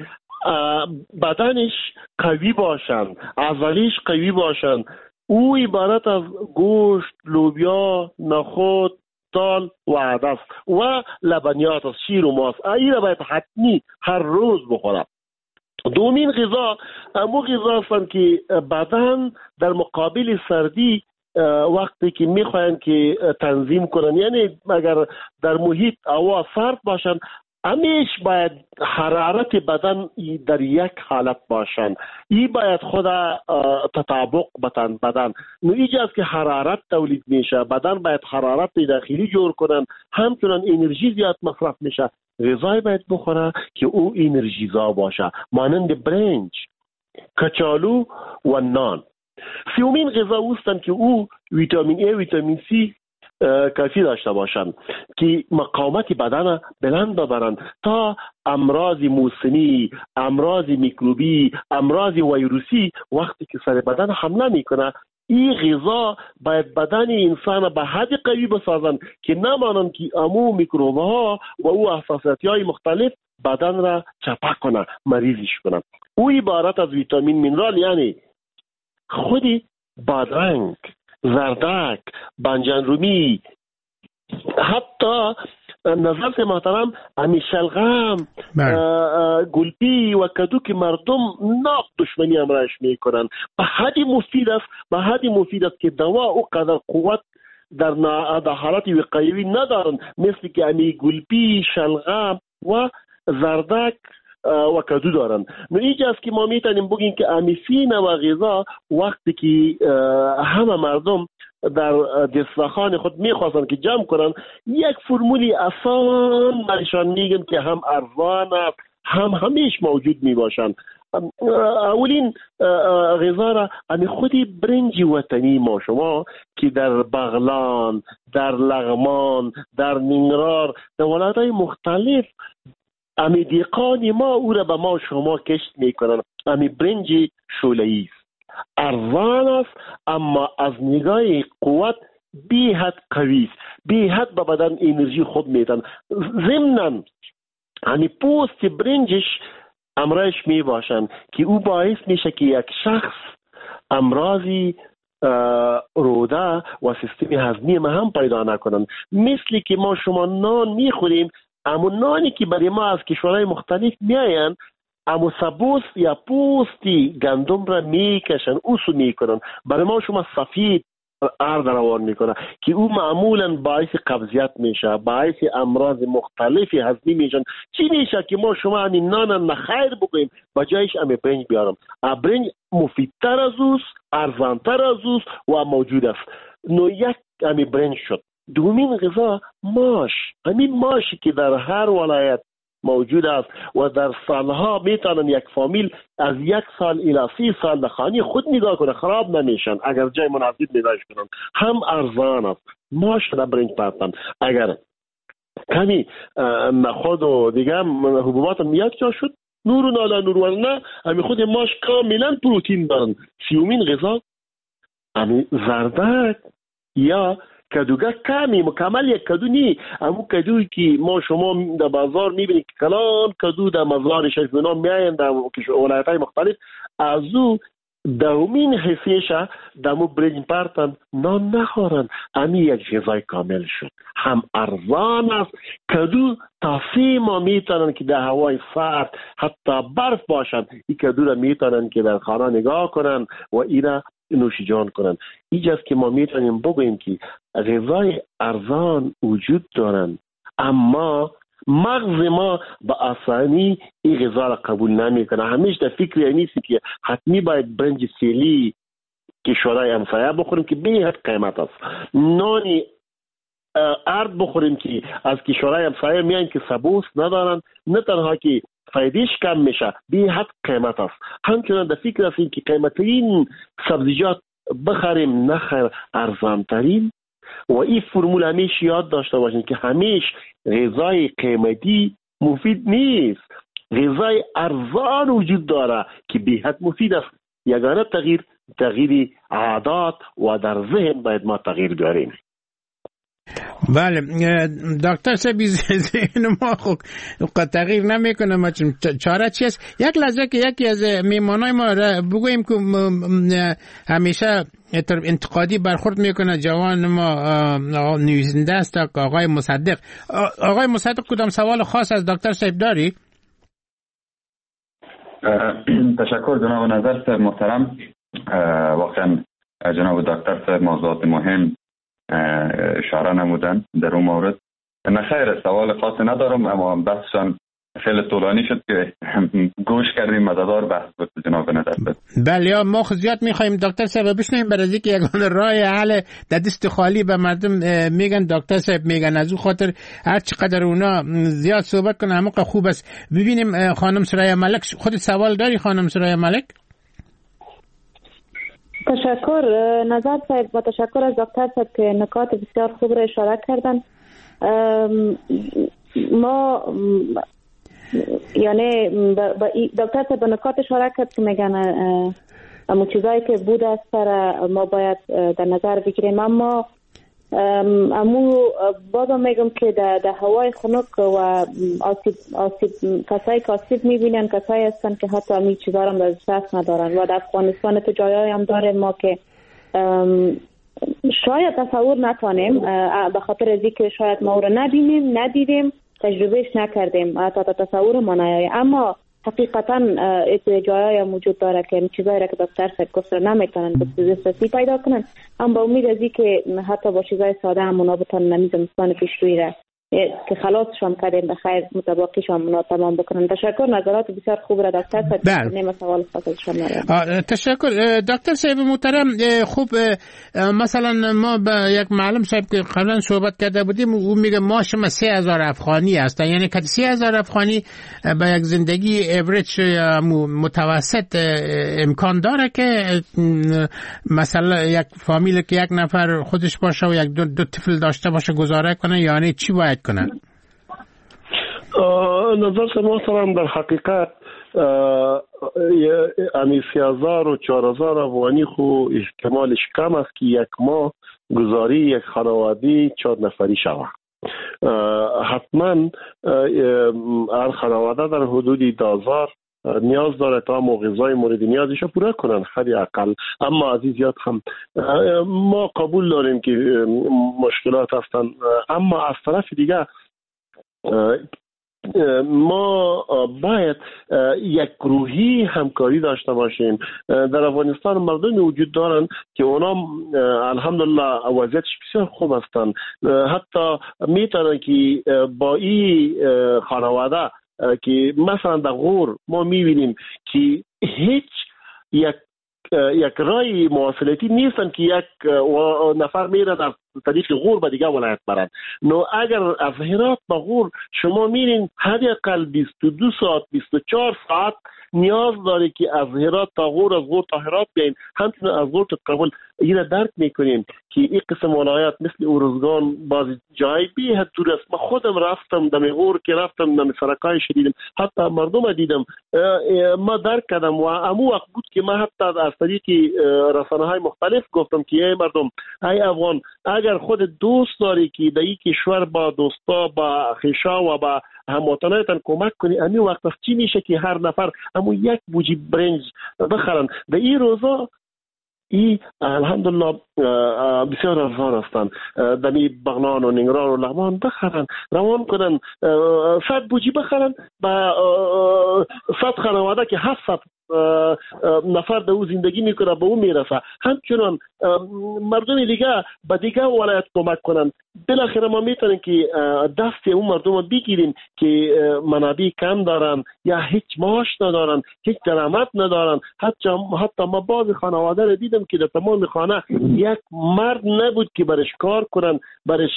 بدنش قوی باشن، عضلش قوی باشن. او عبارت از گوشت، لوبیا، نخود، دال و عدس و لبنیات است، شیر و ماست. این را باید حتمی هر روز بخورم. دومین غذا امو غذا هستند که بدن در مقابل سردی وقتی که میخواین که تنظیم کنن، یعنی اگر در محیط هوا سرد باشن همیش باید حرارت بدن در یک حالت باشن. این باید خود تطابق بتن بدن. نو اینجاست که حرارت تولید میشه. بدن باید حرارت داخلی جور کنن، همچنان انرژی زیاد مصرف میشه. غذای باید بخوره که او انرژیزا باشه، مانند برنج، کچالو و نان. سومین غذا اوستن که او ویتامین ای، ویتامین سی کافی داشته باشند که مقاومت بدن بلند ببرند تا امراض موسمی، امراض میکروبی، امراض ویروسی وقتی که سر بدن حمله میکنه، این غذا باید بدن انسان به حد قوی بسازند که نمانند که امو میکروب ها و او حساسیتی های مختلف بدن را چپه کنه، مریضش کنه. او عبارت از ویتامین مینرال، یعنی خودی بادرنگ، زردک، بانجان رومی، حتی نظر محترم همی شلغم، گلپی و کدو که مردم ناق دشمنی امرش میکنن، به حدی مفید است، به حدی مفید است که دوا او قدر قوت در حالت وقایوی ندارن مثل که همی گلپی، شلغم و زردک و کدو دارن. نو اینجاست که ما میتونیم بگیم که امیفین و غذا وقتی که همه مردم در دسترخوان خود میخواستن که جمع کنن، یک فرمولی آسان برشان میگم که هم ارزان است، هم همیش موجود میباشن. اولین غذا را امی خودی برنج وطنی ما شما که در بغلان، در لغمان، در نینگرار، در ولایت‌های مختلف امی دیقان ما او را به ما شما کشت میکنن. امی برنج شوله‌ای است، ارزان است، اما از نگاه قوت بی حد قوی است، بی حد به بدن انرژی خود میدن. ضمناً امی پوست برنجش امراض می باشن که او باعث میشه که یک شخص امراضی روده و سیستم هضمی ما هم پیدا نکنن. مثل که ما شما نان میخوریم، اما نانی که برای ما از کشورهای مختلف میاین، اما سبوست یا پوستی گندم را میکشن، اوسو میکنن، برای ما شما سفید ارد روان میکنه که او معمولا باعث قبضیت میشه، باعث امراض مختلفی هضمی میشن. چی میشه که ما شما همین نان نخیر بگویم با جایش امی برنج بیارم. برنج مفیدتر از اوست، ارزانتر از اوست و موجود است. نو یک امی برنج شد. دومین غذا ماش، همین ماشی که در هر ولایت موجود است و در سالها میتونن یک فامیل از یک سال الی سی سال در خانه خود نگاه کنه، خراب نمیشن اگر جای مناسب نگاهش کنن. هم ارزان است. ماش در برنج پرتن. اگر کمی نخود و دیگه حبوبات میاد جا شد، نور نالا نور نه امی خود ماش کاملا پروتئین دارن. سیومین غذا امی زردک یا کدوگه کمی مکمل یک کدو نی، امو کدوی که ما شما در بازار میبینید که کلان کدو در مزار شیفونا میاین در ولایت های مختلف، از او دومین حسیشه دمو برنج پرتن نان نخورن. امی یک غذای کامل شد، هم ارزان است. کدو تا سه ماه میتونن که در هوای سرد حتی برف باشد، این کدو را میتونن که در خانه نگاه کنن و اینا نوشیجان کنن. اینجاست که ما میتونیم بگوییم که غذای ارزان وجود دارن، اما مغز ما به آسانی این غذا را قبول نمیکنه. همیشه در فکر نیست که حتمی باید برنج سیلی کشورهای همسایه بخوریم که به حد قیمت است، نانی ارد بخوریم که از کشورهای همسایه میان که سبوس ندارن، نه تنها که فایدهش کم میشه به حد قیمت است. همچنان در فکر هستیم که قیمتین سبزیجات بخریم نخیر ارزان ترین. و این فرمول همیشه یاد داشته باشین که همیشه غذای قیمتی مفید نیست، غذای ارزان وجود داره که به حد مفید است. یگانه تغییر تغییر عادات و در ذهن باید ما تغییر بیاریم. بله دکتر صاحب ذهن ما خب تغییر نمیکنه، ما چاره چیست؟ یک لحظه که یکی از میمانای ما بگوییم که همیشه انتقادی برخورد میکنه جوان ما نویسنده است آقای مصدق. آقای مصدق کدام سوال خاص از دکتر صاحب داری؟ تشکر جناب نظر محترم. واقعا جناب دکتر صاحب موضوعات مهم اشاره نمودن در اون مورد. نخیر سوال خاصی ندارم، اما بحثشان خیلی طولانی شد که گوش کردیم، مددار بحث بود جناب نظر. بله ما زیاد میخوایم دکتر صاحب بشنویم، برای اینکه یگانه راه حل در دست خالی به مردم میگن. دکتر صاحب میگن از اون خاطر هر چقدر اونا زیاد صحبت کنن همون خوب است. ببینیم خانم سرای ملک، خود سوال داری خانم سرای ملک؟ تشکر نظر صاحب و تشکر از دکتر صاحب که نکات بسیار خوب را اشاره کردن. ما یعنی دکتر صاحب به نکات اشاره کرد که میگن امو چیزایی که بود از سر ما باید در نظر بگیریم، اما امو بازم میگم که در, در هوای خنک و آسیب, آسیب کسایی که آسیب میبینن کسایی هستن که حتی امی چیزا هم در دست ندارن و در افغانستان تو جایایی هم داریم ما که شاید تصور نکنیم به خاطر از اینکه شاید ما رو نبینیم ندیدیم تجربهش نکردیم حتی تصور ما نیایه، اما حقیقتا جایایی موجود داره که چیزایی را که دکتر صاحب گفت نمیتونن دسترسی پیدا کنن، اما با امید از اینکه حتی با چیزای ساده هم اونا بتونن نمیزمستان پیشروی را که خلاصشون کردیم بخیر متباقیشون اونا تمام بکنن. تشکر، نظرات بسیار خوب را دکتر صاحب. نیم سوال خاصشون ندارم. تشکر دکتر صاحب محترم. خوب مثلا ما با یک معلم صاحب که قبلا صحبت کرده بودیم او میگه ماش ما سه هزار افغانی هست، یعنی که سه هزار افغانی با یک زندگی اوریج متوسط امکان داره که مثلا یک فامیل که یک نفر خودش باشه و یک دو, دو طفل داشته باشه گزاره کنه، یعنی چی باید کنن؟ نظر محترم در حقیقت امی سی هزار و چهار هزار افغانی خو احتمالش کم است که یک ماه گزاری یک خانواده چهار نفری شود. حتما هر خانواده در حدود دوازده نیاز داره تا ما غذای مورد نیازش رو پورا کنن حد اقل، اما از این زیاد هم ما قبول داریم که مشکلات هستن، اما از طرف دیگه ما باید یک روحی همکاری داشته باشیم. در افغانستان مردمی وجود دارن که اونا الحمدلله وضعیتش بسیار خوب هستن، حتی میتونن که با این خانواده که مثلا در غور ما میبینیم که هیچ یک یک رای مواصلاتی نیستن که یک نفر میره در طریق غور به دیگه ولایت برن. نو اگر از هرات به غور شما میرین حداقل بیست و دو ساعت بیست و چهار ساعت نیاز داره که از هرات تا غور، از غور تا هرات بیاین، همچنین از غور تا کابل. اینو درک میکنیم که این قسم ولایت مثل اورزگان باز جای بی حد دور است. من خودم رفتم دم غور که رفتم دم سرکای شدیدم، حتی مردم دیدم، ما درک کردم و امو وقت بود که ما حتی از طریق رسانه های مختلف گفتم که ای مردم، ای افغان، اگر خود دوست داری که در این کشور با دوستا، با خیشا و با هموطنایتان کمک کنی، امی وقت چی میشه که هر نفر امو یک بوجی برنج بخرن. در این روزا ای الحمدلله بسیار ارزان هستند. دمی بغنان و نینگران و لغمان بخرن، روان کنن، صد بوجی بخرن با صد خانواده که هفت نفر به او زندگی میکنه، به او میرسه. همچنان مردم دیگه به دیگه ولایت کمک کنن. بالاخره ما میتونیم که دست اون مردم رو بگیریم که منابع کم دارن یا هیچ معاش ندارن، هیچ درآمد ندارن. حتی حتی ما بعضی خانواده رو دیدم که در تمام خانه یک مرد نبود که برش کار کنن، برش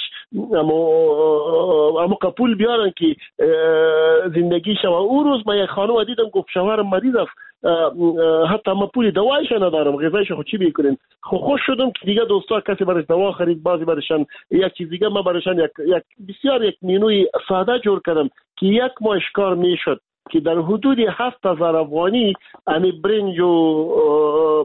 اما قبول بیارن که زندگی شما. اون روز ما یک خانم دیدم گفت شوهرم مریض است، حتی ما پول دوایش ندارم، غذایش خود چی بیکنین. خوش شدم که دیگه دوستا کسی برش دوا خرید، بعضی برشان یک چیز دیگه، ما برشان یک, یک بسیار یک مینوی ساده جور کردم که یک ماه کار میشد که در حدود هفت هزار افغانی امی برنج و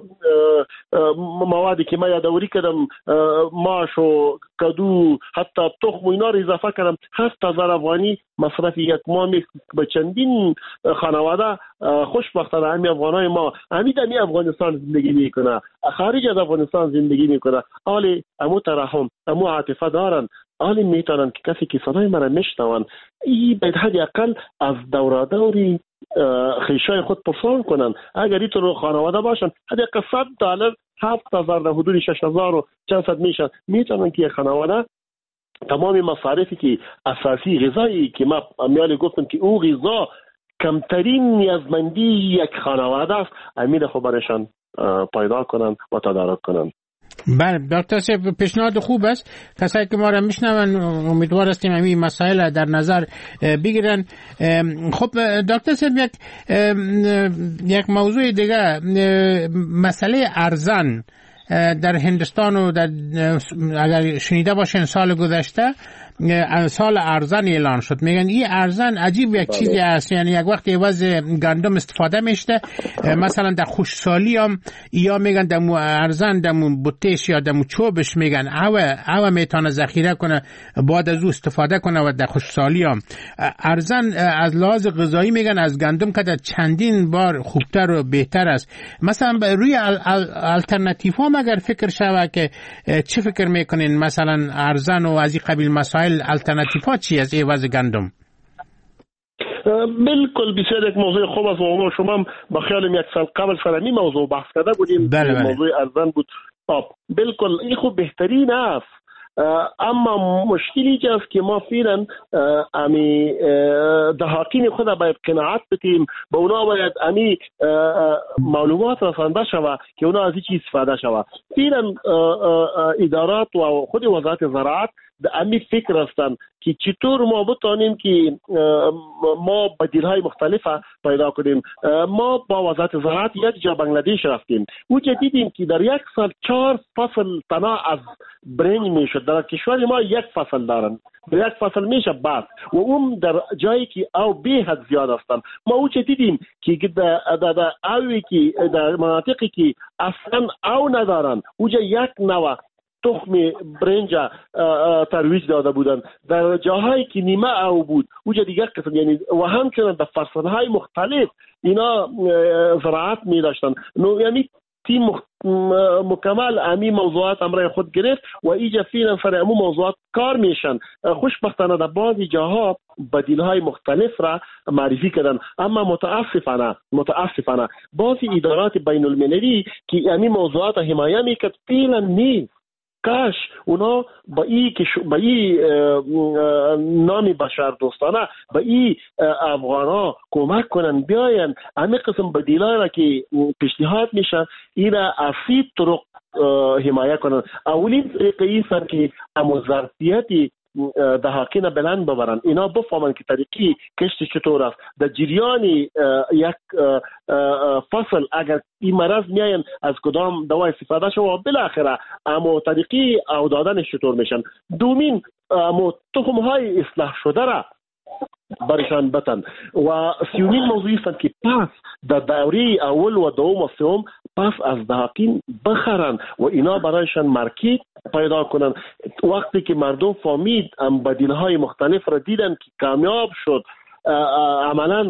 موادی که ما یادآوری کردم، ماش و کدو، حتی تخم و اینا رو اضافه کردم، هفت هزار افغانی مصرف یک ماه می به چندین خانواده خوشبختانه امی افغانای ما امی دمی افغانستان زندگی میکنه، خارج از افغانستان زندگی میکنه. حالی امو ترحم، امو عاطفه دارن، حالی میتونن که کسی که صدای من میشنون ای باید حدی اقل از دورا دوری خیشای خود پرسان کنن. اگر این طور خانواده باشن حدی اقل صد دلار هفت هزار در حدود شش هزار و چند صد میشن، میتونن که یک خانواده تمام مصارفی که اساسی غذایی که ما امیالی گفتم که او غذا کمترین نیازمندی یک خانواده است، امین خبرشان پیدا کنن و تدارک کنن. بله دکتر صاحب پیشنهاد خوب است. کسایی که ما را میشنون امیدوار هستیم این مسائل در نظر بگیرن. خب دکتر صاحب یک یک موضوع دیگه، مسئله ارزان در هندوستان و در اگر شنیده باشین سال گذشته سال ارزان اعلان شد. میگن این ارزان عجیب یک چیزی است، یعنی یک وقت عوض گندم استفاده میشه، مثلا در خوشسالی هم یا میگن دمو ارزان دمو بوتش یا دمو چوبش میگن او او میتونه ذخیره کنه بعد از او استفاده کنه و در خوشسالی هم ارزان از لحاظ غذایی میگن از گندم که چندین بار خوبتر و بهتر است. مثلا روی الټرناتیو هم اگر فکر شوه که چه فکر میکنین مثلا ارزان و از این قبیل مسائل الټرناتیوها چی از عوض گندم؟ بالکل بسیار یک موضوع خوب است و شما با خیالم یک سال قبل سر این موضوع بحث کرده بودیم. بله بله. موضوع ارزان بود. بالکل این خوب بهترین است، اما مشکلی که است که ما فعلا امی دهاقین خود باید قناعت بکنیم، به اونا باید امی معلومات رسانده شود که اونا از این چیز استفاده شود. فعلا ادارات و خود وزارت زراعت در امی فکر هستند که چطور ما بتانیم که ما بدیل‌های مختلف پیدا کنیم. ما با وزارت زراعت یک جا بنگلادش رفتیم، اونجا دیدیم که در یک سال چهار فصل تنها از برنج میشد. در کشور ما یک فصل دارن، در یک فصل میشه بعد و اون در جایی که او به حد زیاد هستن. ما اونجا دیدیم که در در اوی که در مناطقی که اصلا او ندارن اونجا یک نوع تخم برنج ترویج داده بودن، در جاهایی که نیمه او بود اونجا دیگر قسم، یعنی و همچنان در فصلهای مختلف اینا زراعت می داشتن. نو یعنی تیم مکمل امی موضوعات امرای خود گرفت و ایجا فعلا سر امو موضوعات کار میشن. خوشبختانه در بعضی جاها بدیل‌های مختلف را معرفی کردن، اما متاسفانه متاسفانه بعضی ادارات بین المللی که امی موضوعات حمایه میکرد فعلا نیست. کاش اونا با ای که با ای نامی بشر دوستانه با ای افغانا کمک کنن، بیاین همه قسم بدیلای را که پیشنهاد میشن این را افید طرق حمایه کنن. اولین طریقه ایست که امو ظرفیتی دهاقین بلند ببرن، اینا بفهمن که طریقی کشت چطور است. در جریان یک فصل اگر این مرض میاین از کدام دوا استفاده شو و بالاخره اما طریقی او دادنش چطور میشن. دومین اما تخم های اصلاح شده را برشان بتن. و سیومین موضوعی است که پس در دوره اول و دوم و سوم پس از دهاقین بخرن و اینا برایشان مارکت پیدا کنن. وقتی که مردم فهمید ام بدیل‌های مختلف را دیدن که کامیاب شد، عملا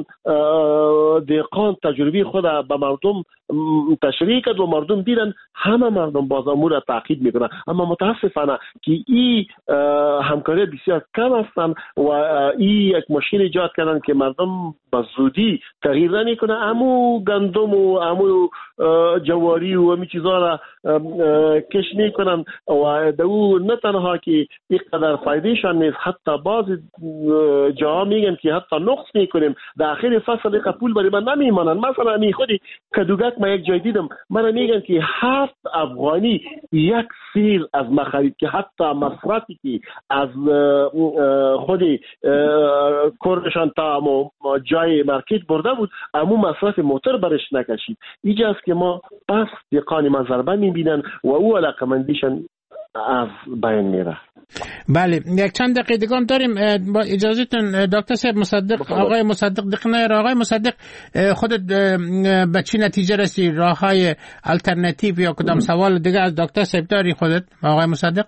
دهقان تجربی خود به مردم تشریح کرد و مردم دیدن، همه مردم باز امور را تعقیب میکنن. اما متاسفانه که این همکاری بسیار کم هستن و این یک مشکل ایجاد کردن که مردم به زودی تغییر نمیکنه. امو گندم و امو جواری و همین چیزا را کش میکنن و دو نه تنها که اینقدر فایدهشان نیست، حتی بعض جاها میگن که حتی نقص میکنیم در آخر فصل قبول برای من نمیمانن. مثلا می خودی کدوگک ما یک جای دیدم من میگن که هفت افغانی یک سیر از ما خرید که حتی مصرفی که از خودی کورشان تا جای مارکت برده بود امو مصرف موتر برش نکشید. اینجا است که ما پس دیقانی ما ضربه میبینن و او علاقمندیشان از بین میره. بله، یک چند دقیقه دیگه هم داریم. با اجازهتون دکتر صاحب مصدق بخواه. آقای مصدق دقنه آقای مصدق خودت به چی نتیجه رسی؟ راه های الटरनेटिव یا کدام سوال دیگه از دکتر صاحب داری خودت آقای مصدق؟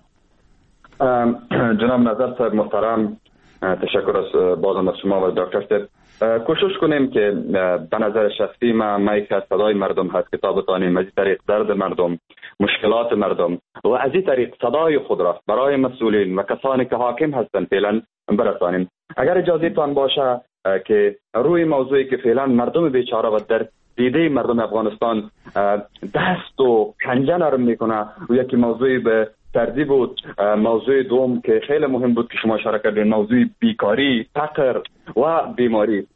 جناب نظر صاحب محترم، تشکر از بازم از شما و دکتر صاحب. کوشش کنیم که به نظر شخصی ما ما یک صدای مردم هست که تا بتانیم از این طریق درد مردم، مشکلات مردم و از این طریق صدای خود را برای مسئولین و کسانی که حاکم هستند فعلا برسانیم. اگر اجازه تان باشه که روی موضوعی که فعلا مردم بیچاره و در دیده مردم افغانستان دست و پنجه نرم میکنه و یکی موضوعی به تردی بود، موضوع دوم که خیلی مهم بود که شما اشاره کردین، موضوع بیکاری، فقر و بیماری.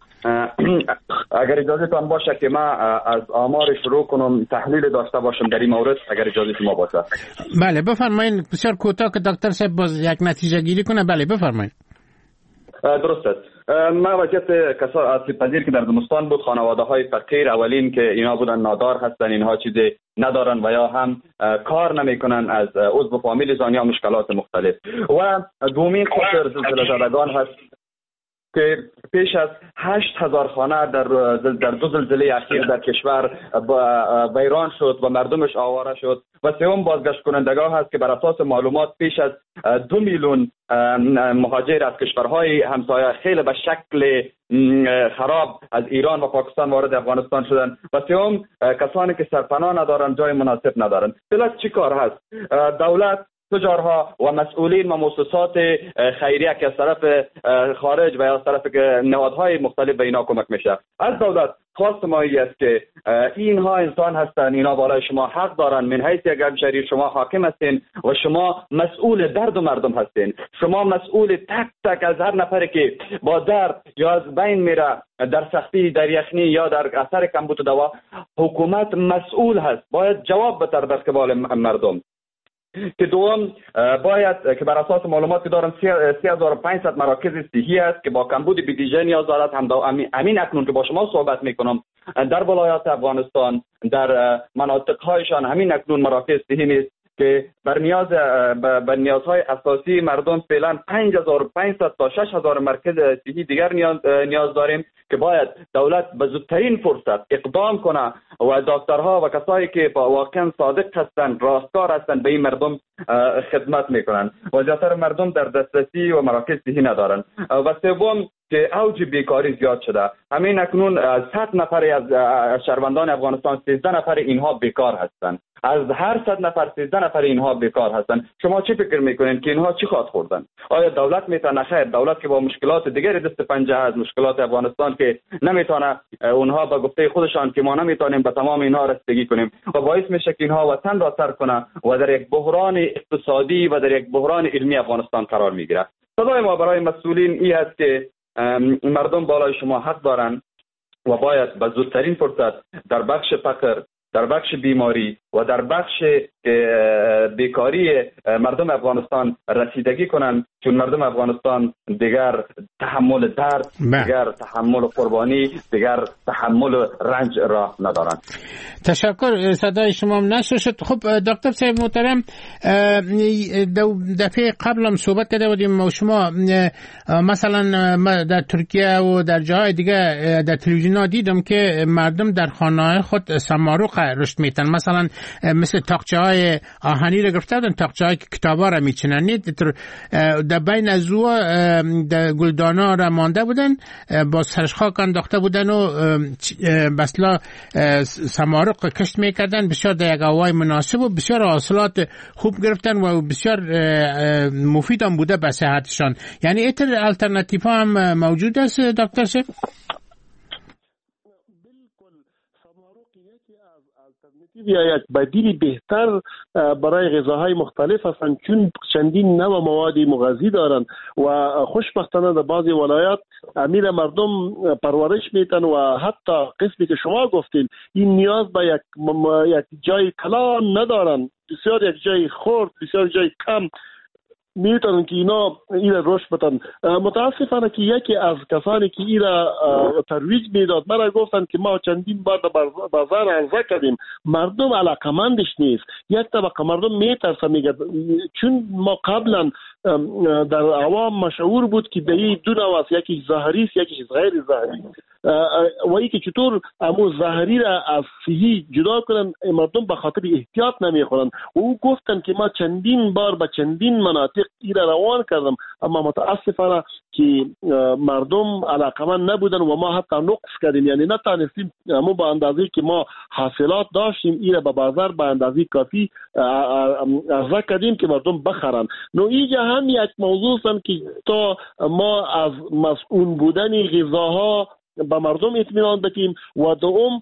اگر اجازه تان باشه که ما از آمار شروع کنم تحلیل داشته باشم در این مورد، اگر اجازه شما باشه. بله بفرمایید، بسیار کوتاه که دکتر صاحب باز یک نتیجه گیری کنه. بله بفرمایید. درست است. ما وضعیت کسا آسیب پذیر که در زمستان بود، خانواده های فقیر اولین که اینا بودن نادار هستن، اینها چیزی ندارن و یا هم کار نمیکنن از عضو فامیل زان یا مشکلات مختلف. و دومین خطر زلزله زدگان هست که پیش از هشت هزار خانه در در دو زلزله اخیر در کشور ویران شد و مردمش آواره شد. و سوم بازگشت کنندگان هست که بر اساس معلومات پیش از دو میلیون مهاجر از کشورهای همسایه خیلی به شکل خراب از ایران و پاکستان وارد افغانستان شدن. و سوم کسانی که سرپناه ندارن، جای مناسب ندارن. فعلا چی کار هست؟ دولت، تجارها و مسئولین و مؤسسات خیریه که از طرف خارج و از طرف نهادهای مختلف به اینا کمک میشه. از دولت خواست ما است که اینها انسان هستن، اینا بالای شما حق دارن. من حیث یک همشهری شما حاکم هستین و شما مسئول درد و مردم هستین. شما مسئول تک تک از هر نفری که با درد یا از بین میره در سختی، در یخنی یا در اثر کمبود دوا. حکومت مسئول هست، باید جواب بده در قبال مردم. که دوم باید که بر اساس معلوماتی دارم سه هزار و پانصد مراکز صحی است که با کمبود بیدیژه نیاز دارد. هم امین اکنون که با شما صحبت میکنم در ولایات افغانستان در مناطقهایشان همین اکنون مراکز صحی نیست که بر نیاز بر نیازهای اساسی مردم فعلا پنج هزار و پانصد تا شش هزار مرکز صحی دیگر نیاز نیاز داریم که باید دولت به زودترین فرصت اقدام کنه و دکترها و کسایی که واقعا صادق هستند، راستکار هستند، به این مردم خدمت میکنن. و زیاتر مردم در دسترسی و مراکز صحی ندارن. و سوم که اوج بیکاری زیاد شده. همین اکنون از صد نفر از شهروندان افغانستان سیزده نفر اینها بیکار هستند. از هر صد نفر سیزده نفر اینها بیکار هستند. شما چی فکر میکنین که اینها چی خواهد خوردن؟ آیا دولت میتونه؟ خیر، دولت که با مشکلات دیگری دست پنجه از مشکلات افغانستان که نمیتونه اونها به گفته خودشان که ما نمیتونیم به تمام اینها رسیدگی کنیم و باعث میشه که اینها وطن را ترک کنه و در یک بحران اقتصادی و در یک بحران علمی افغانستان قرار میگیره. صدای ما برای مسئولین این است که مردم بالای شما حق دارن و باید به زودترین فرصت در بخش فقر، در بخش بیماری و در بخش بیکاری مردم افغانستان رسیدگی کنند، چون مردم افغانستان دیگر تحمل درد، دیگر تحمل قربانی، دیگر تحمل رنج را ندارند. تشکر. صدای شما نشر شد. خب دکتر صاحب محترم، دفعه قبل هم صحبت کرده بودیم و شما مثلا در ترکیه و در جاهای دیگه در تلویزیون ها دیدم که مردم در خانه خود سمارق رشد میتن، مثلا مثل تاقچه های آهنی را گرفته بودن، تاقچه های کتابا را میچنن، در بین از او گلدانا را مانده بودن، با سرش خاک انداخته بودن و بسلا سمارق کشت میکردن، بسیار در یک هوای مناسب و بسیار حاصلات خوب گرفتن و بسیار مفید هم بوده به صحتشان. یعنی ایتر الٹرناتیو هم موجود است دکتر صاحب؟ یا یک بدیل بهتر برای غذاهای مختلف هستند، چون چندین نوع مواد مغذی دارند و خوشبختانه در بعضی ولایات امیر مردم پرورش میتن و حتی قسمی که شما گفتین این نیاز به یک یک جای کلان ندارن، بسیار یک جای خرد، بسیار جای کم میتونن که اینا اینا رشد بدن. متاسفانه که یکی از کسانی که اینا ترویج میداد مرا گفتن که ما چندین بار در بازار عرضه کردیم، مردم علاقمندش نیست. یک طبقه مردم میترسه، میگه چون ما قبلا در عوام مشهور بود که در دو نوع است، یکی ظاهری است یکی غیر ظاهری، و اینکه چطور امو ظاهری را از صحی جدا کنن مردم به خاطر احتیاط نمیخورن. و او گفتن که ما چندین بار به چندین مناطق ایرا روان کردم، اما متاسفانه که مردم علاقمند نبودن و ما حتی نقص کردیم، یعنی نتانستیم امو به اندازه که ما حاصلات داشتیم ایرا به بازار به اندازه کافی عرضه کردیم که مردم بخرن. نو اینجا هم یک موضوع است که تا ما از مسئول بودن غذاها به مردم اطمینان بدیم و دوم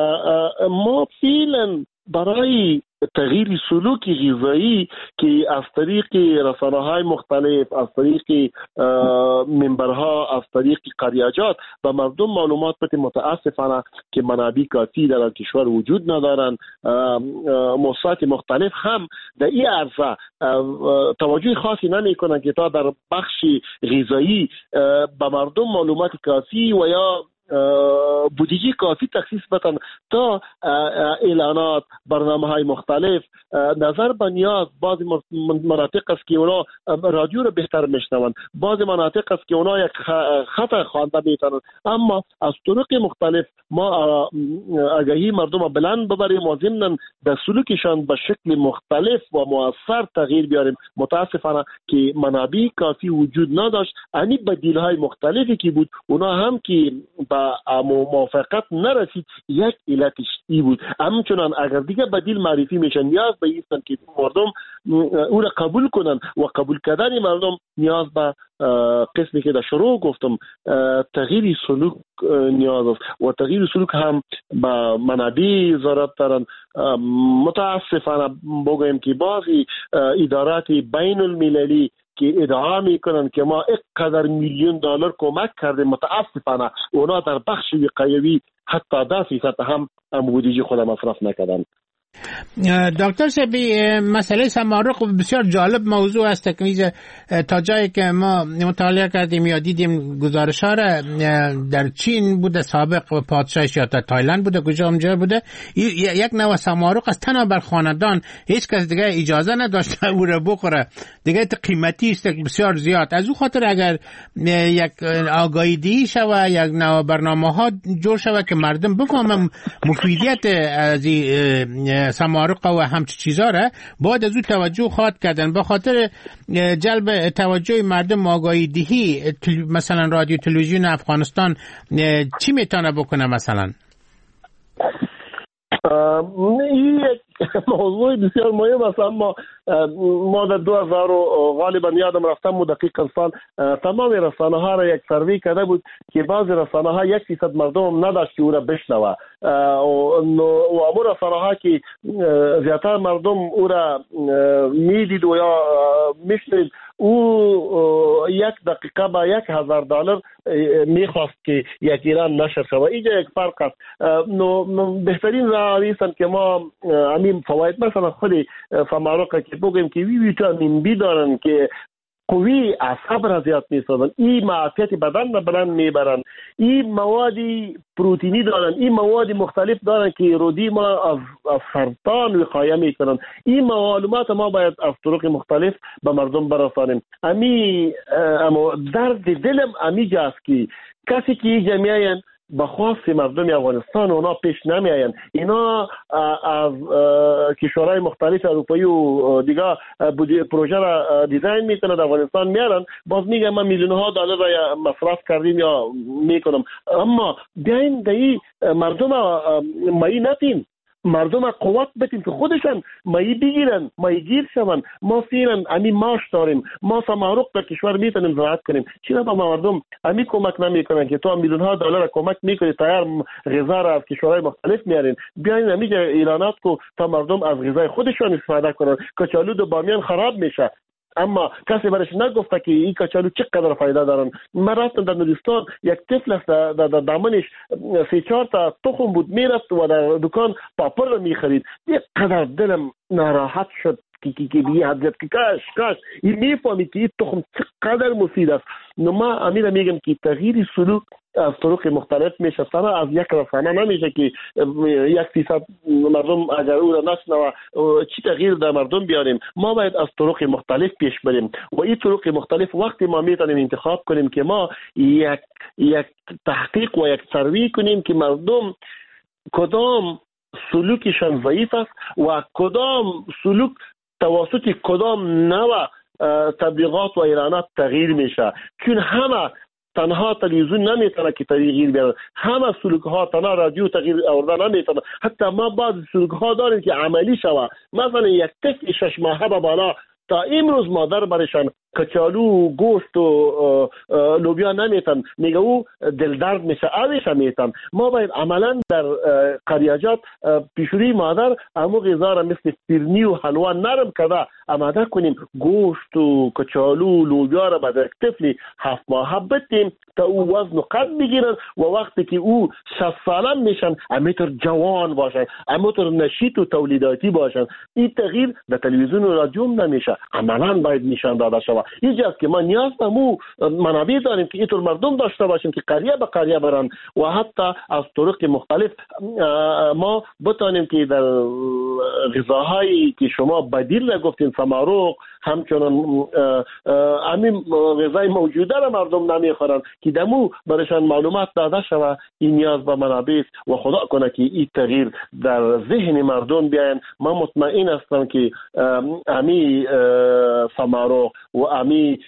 ما فعلا برای تغییر سلوک غذایی که از طریق رسانه‌های مختلف، از طریق منبرها، از طریق قریاجات به مردم معلومات بدیم، متاسفانه که منابع کافی در کشور وجود ندارند. مؤسسات مختلف هم در این عرصه توجه خاصی نمی‌کنند که تا در بخش غذایی به مردم معلومات کافی و یا بودجه کافی تخصیص بدن تا اعلانات، برنامه های مختلف نظر به نیاز. بعضی مناطق است که اونا رادیو رو بهتر میشنوند، بعضی مناطق است که اونا یک خط خوانده میتونن، اما از طرق مختلف ما آگاهی مردم رو بلند ببریم و ضمن در سلوکشان به شکل مختلف و مؤثر تغییر بیاریم. متاسفانه که منابع کافی وجود نداشت، یعنی بدیل های مختلفی که بود اونا هم که به موافقت نرسید، یک علتش ای بود. همچنان اگر دیگه بدیل معرفی میشن نیاز به ایستن که مردم او را قبول کنن و قبول کردن مردم نیاز به قسمی که در شروع گفتم تغییر سلوک نیاز است و تغییر سلوک هم به منابع ضرورت دارن. متاسفانه بگویم که بعضی ادارات بین المللی که ادعا میکنن که ما اینقدر میلیون دلار کمک کردیم، متاسفانه اونا در بخش وقایوی حتی ده فیصد هم بودجه خود مصرف نکردن. دکتر صاحبی، مسئله سمارق بسیار جالب موضوع است که تا جایی که ما مطالعه کردیم یا دیدیم گزارش ها را در چین بوده، سابق پادشاهش یا تا تایلند بوده، کجا اونجا بوده، یک نوع سمارق است تنها بر خاندان، هیچ کس دیگه اجازه نداشته او را بخوره، دیگه قیمتی است بسیار زیاد. از او خاطر اگر یک آگاهی دهی شود، یک نوع برنامه ها جور شود که مردم بفهمن مفیدیت از سمارق و همچه چیزا را، باید از او توجه خواهد کردن. به خاطر جلب توجه مردم آگاهی دهی مثلا رادیو تلویزیون افغانستان چی میتونه بکنه؟ مثلا این یک موضوع بسیار مهم است، اما ما در دو هزار غالبا یادم رفتم دقیقا سال تمام رسانه ها را یک سروی کرده بود که بعضی رسانه ها یک فیصد مردم نداشت که او را بشنوه و امو رسانه ها که زیادتر مردم او را میدید و یا میشنید او یک دقیقه با یک هزار دلار میخواست که یک ایران نشر شود. اینجا یک فرق است. نو بهترین راه است که ما همین فواید مثلا خود فماروق که بگیم که وی ویتامین بی دارن که قوی اعصاب را زیاد میسازن، این معافیت بدن را بلند میبرن، این موادی پروتئینی دارن، این مواد مختلف دارن که رودی ما از, از سرطان وقایه میکنن. این معلومات ما باید از طرق مختلف به مردم برسانیم. امی درد دلم امی جاست که کسی که جمعیان با خواست مردم افغانستان اونا پیش نمی آین. اینا از کشورهای مختلف اروپایی و دیگه پروژه را دیزاین میکنند افغانستان میارن، باز میگم ما میلیون ها دلار را مصرف کردیم یا میکنم. اما بیاین دایی مردم مایی نتیم، مردم قوت بتیم که خودشان مایی بگیرن، مایی گیر شون. ما فیرن امی ماش داریم، ما سماروق در کشور میتونیم زراعت کنیم. چرا با مردم امی کمک نمیکنن که تو میلیون ها دلار کمک میکنی تیار غذا را از کشورهای مختلف میارین؟ بیاین امی ایرانات کو تا مردم از غذای خودشان استفاده کنن. کچالو و بامیان خراب میشه، اما کسی برش نگفته که این کچالو چقدر فایده دارن. من رفتم در نورستان، یک طفل است در دامنش سه چهار تا تخم بود، میرفت و در دکان پاپر رو میخرید. یک قدر دلم ناراحت شد که که که بیه حضرت که کاش کاش این میفهمی که این تخم چقدر مفید است. نو ما امیر میگم که تغییر سلوک از طرق مختلف میشه، سنا از یک رسانه نمیشه که یک فیصد مردم اگر او را نشنوه چی تغییر در مردم بیاریم. ما باید از طرق مختلف پیش بریم و این طرق مختلف وقتی ما میتونیم انتخاب کنیم که ما یک یک تحقیق و یک سروی کنیم که مردم کدام سلوکشان ضعیف است و کدام سلوک توسط کدام نوع تبلیغات و اعلانات تغییر میشه. چون همه تنها تلویزیون نمیتونه که تغییر بیاره، همه سلوک ها تنها رادیو تغییر آوردن نمیتونه. حتی ما بعض سلوک ها داریم که عملی شوه. مثلا یک طفل شش ماهه به بالا تا امروز مادر برشان کچالو گوشت و لوبیا نمیتن، میگه او دل درد میشه اویش میتن. ما باید عملا در قریاجات پیشوری مادر امو غذا را مثل فرنی و حلوا نرم کرده آماده کنیم، گوشت و کچالو لوبیا را به طفلی هفت ماهه بدیم تا او وزن و قد بگیرن و وقتی که او شصت ساله میشن امیتر جوان باشن، امیتر نشیط و تولیداتی باشن. این تغییر در تلویزیون و رادیو نمیشه، عملا باید نشان داده شود. اینجاست که ما نیاز به مو منابع داریم که اینطور مردم داشته باشیم که قریه به قریه برن و حتی از طرق مختلف ما بتانیم که در غذاهایی که شما بدیل نگفتین سماروق همچنان همین غذای موجوده را مردم نمیخورن که دمو برشان معلومات داده شود. این نیاز به منابع و خدا کنه که این تغییر در ذهن مردم بیاین. ما مطمئن هستم که امی سماروق و امی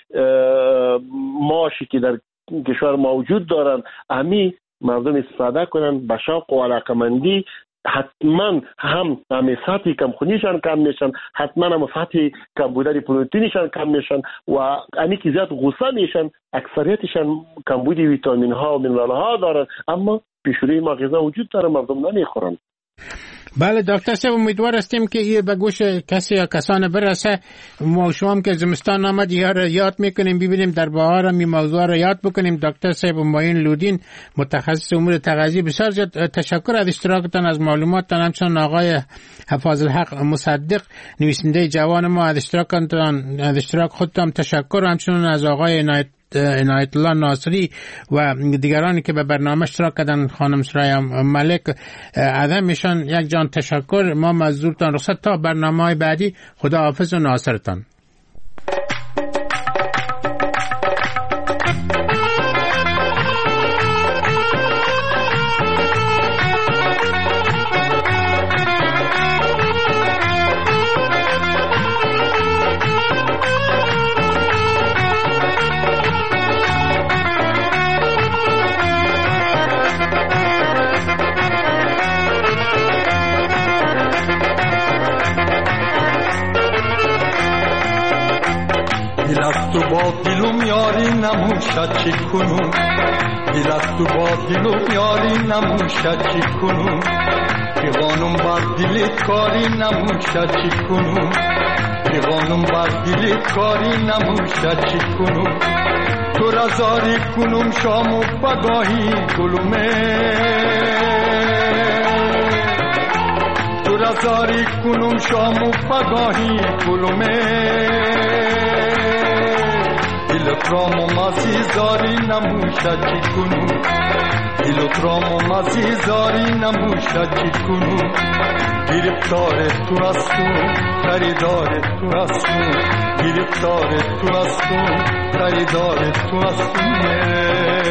ماشی که در کشور موجود دارن امی مردم استفاده کنن به شوق و علاقمندی. حتما هم هم سطح کمخونیشان کم میشن، حتما هم سطح کم بودن پروتئینشان کم میشن و امی که زیاد غصه میشن اکثریتشان کمبود ویتامین ها و مینرال ها دارن، اما پیشوری ما غذا وجود داره مردم نمیخورن. بله دکتر صاحب امیدوار هستیم که این به گوش کسی یا کسان برسه. ما شما هم که زمستان آمد یا را یاد میکنیم ببینیم در بهار هم این موضوع را یاد بکنیم. دکتر صاحب معین لودین متخصص امور تغذیه، بسیار زیاد تشکر از اشتراکتان، از معلوماتتان. همچنین آقای حفاظ الحق مصدق نویسنده جوان ما از اشتراکتان، از اشتراک خودتان تشکر. همچنین از آقای عنایت عنایت الله ناصری و دیگرانی که به برنامه اشتراک کردن، خانم سرای ملک، عدمشان یک جان تشکر. ما مزدورتان رخصت تا برنامه بعدی. خدا حافظ و ناصرتان. با دلم یاری نموشد چی کنم، دل از تو با دلم یاری نموشد چی کنم، پیغانم بر دلت کاری نموشد چی کنم، قانون بر دلت کاری نموشد چی کنم تو رزاری کنم شام و بگاهی گلومه تو رزاری کنم شام و بگاهی گلومه دلترام و مزی زاری نموشد چی کنم دلترام و مزی زاری نموشد چی کنم گرفتار تو هستم خریدار تو هستم گرفتار تو هستم خریدار تو هستم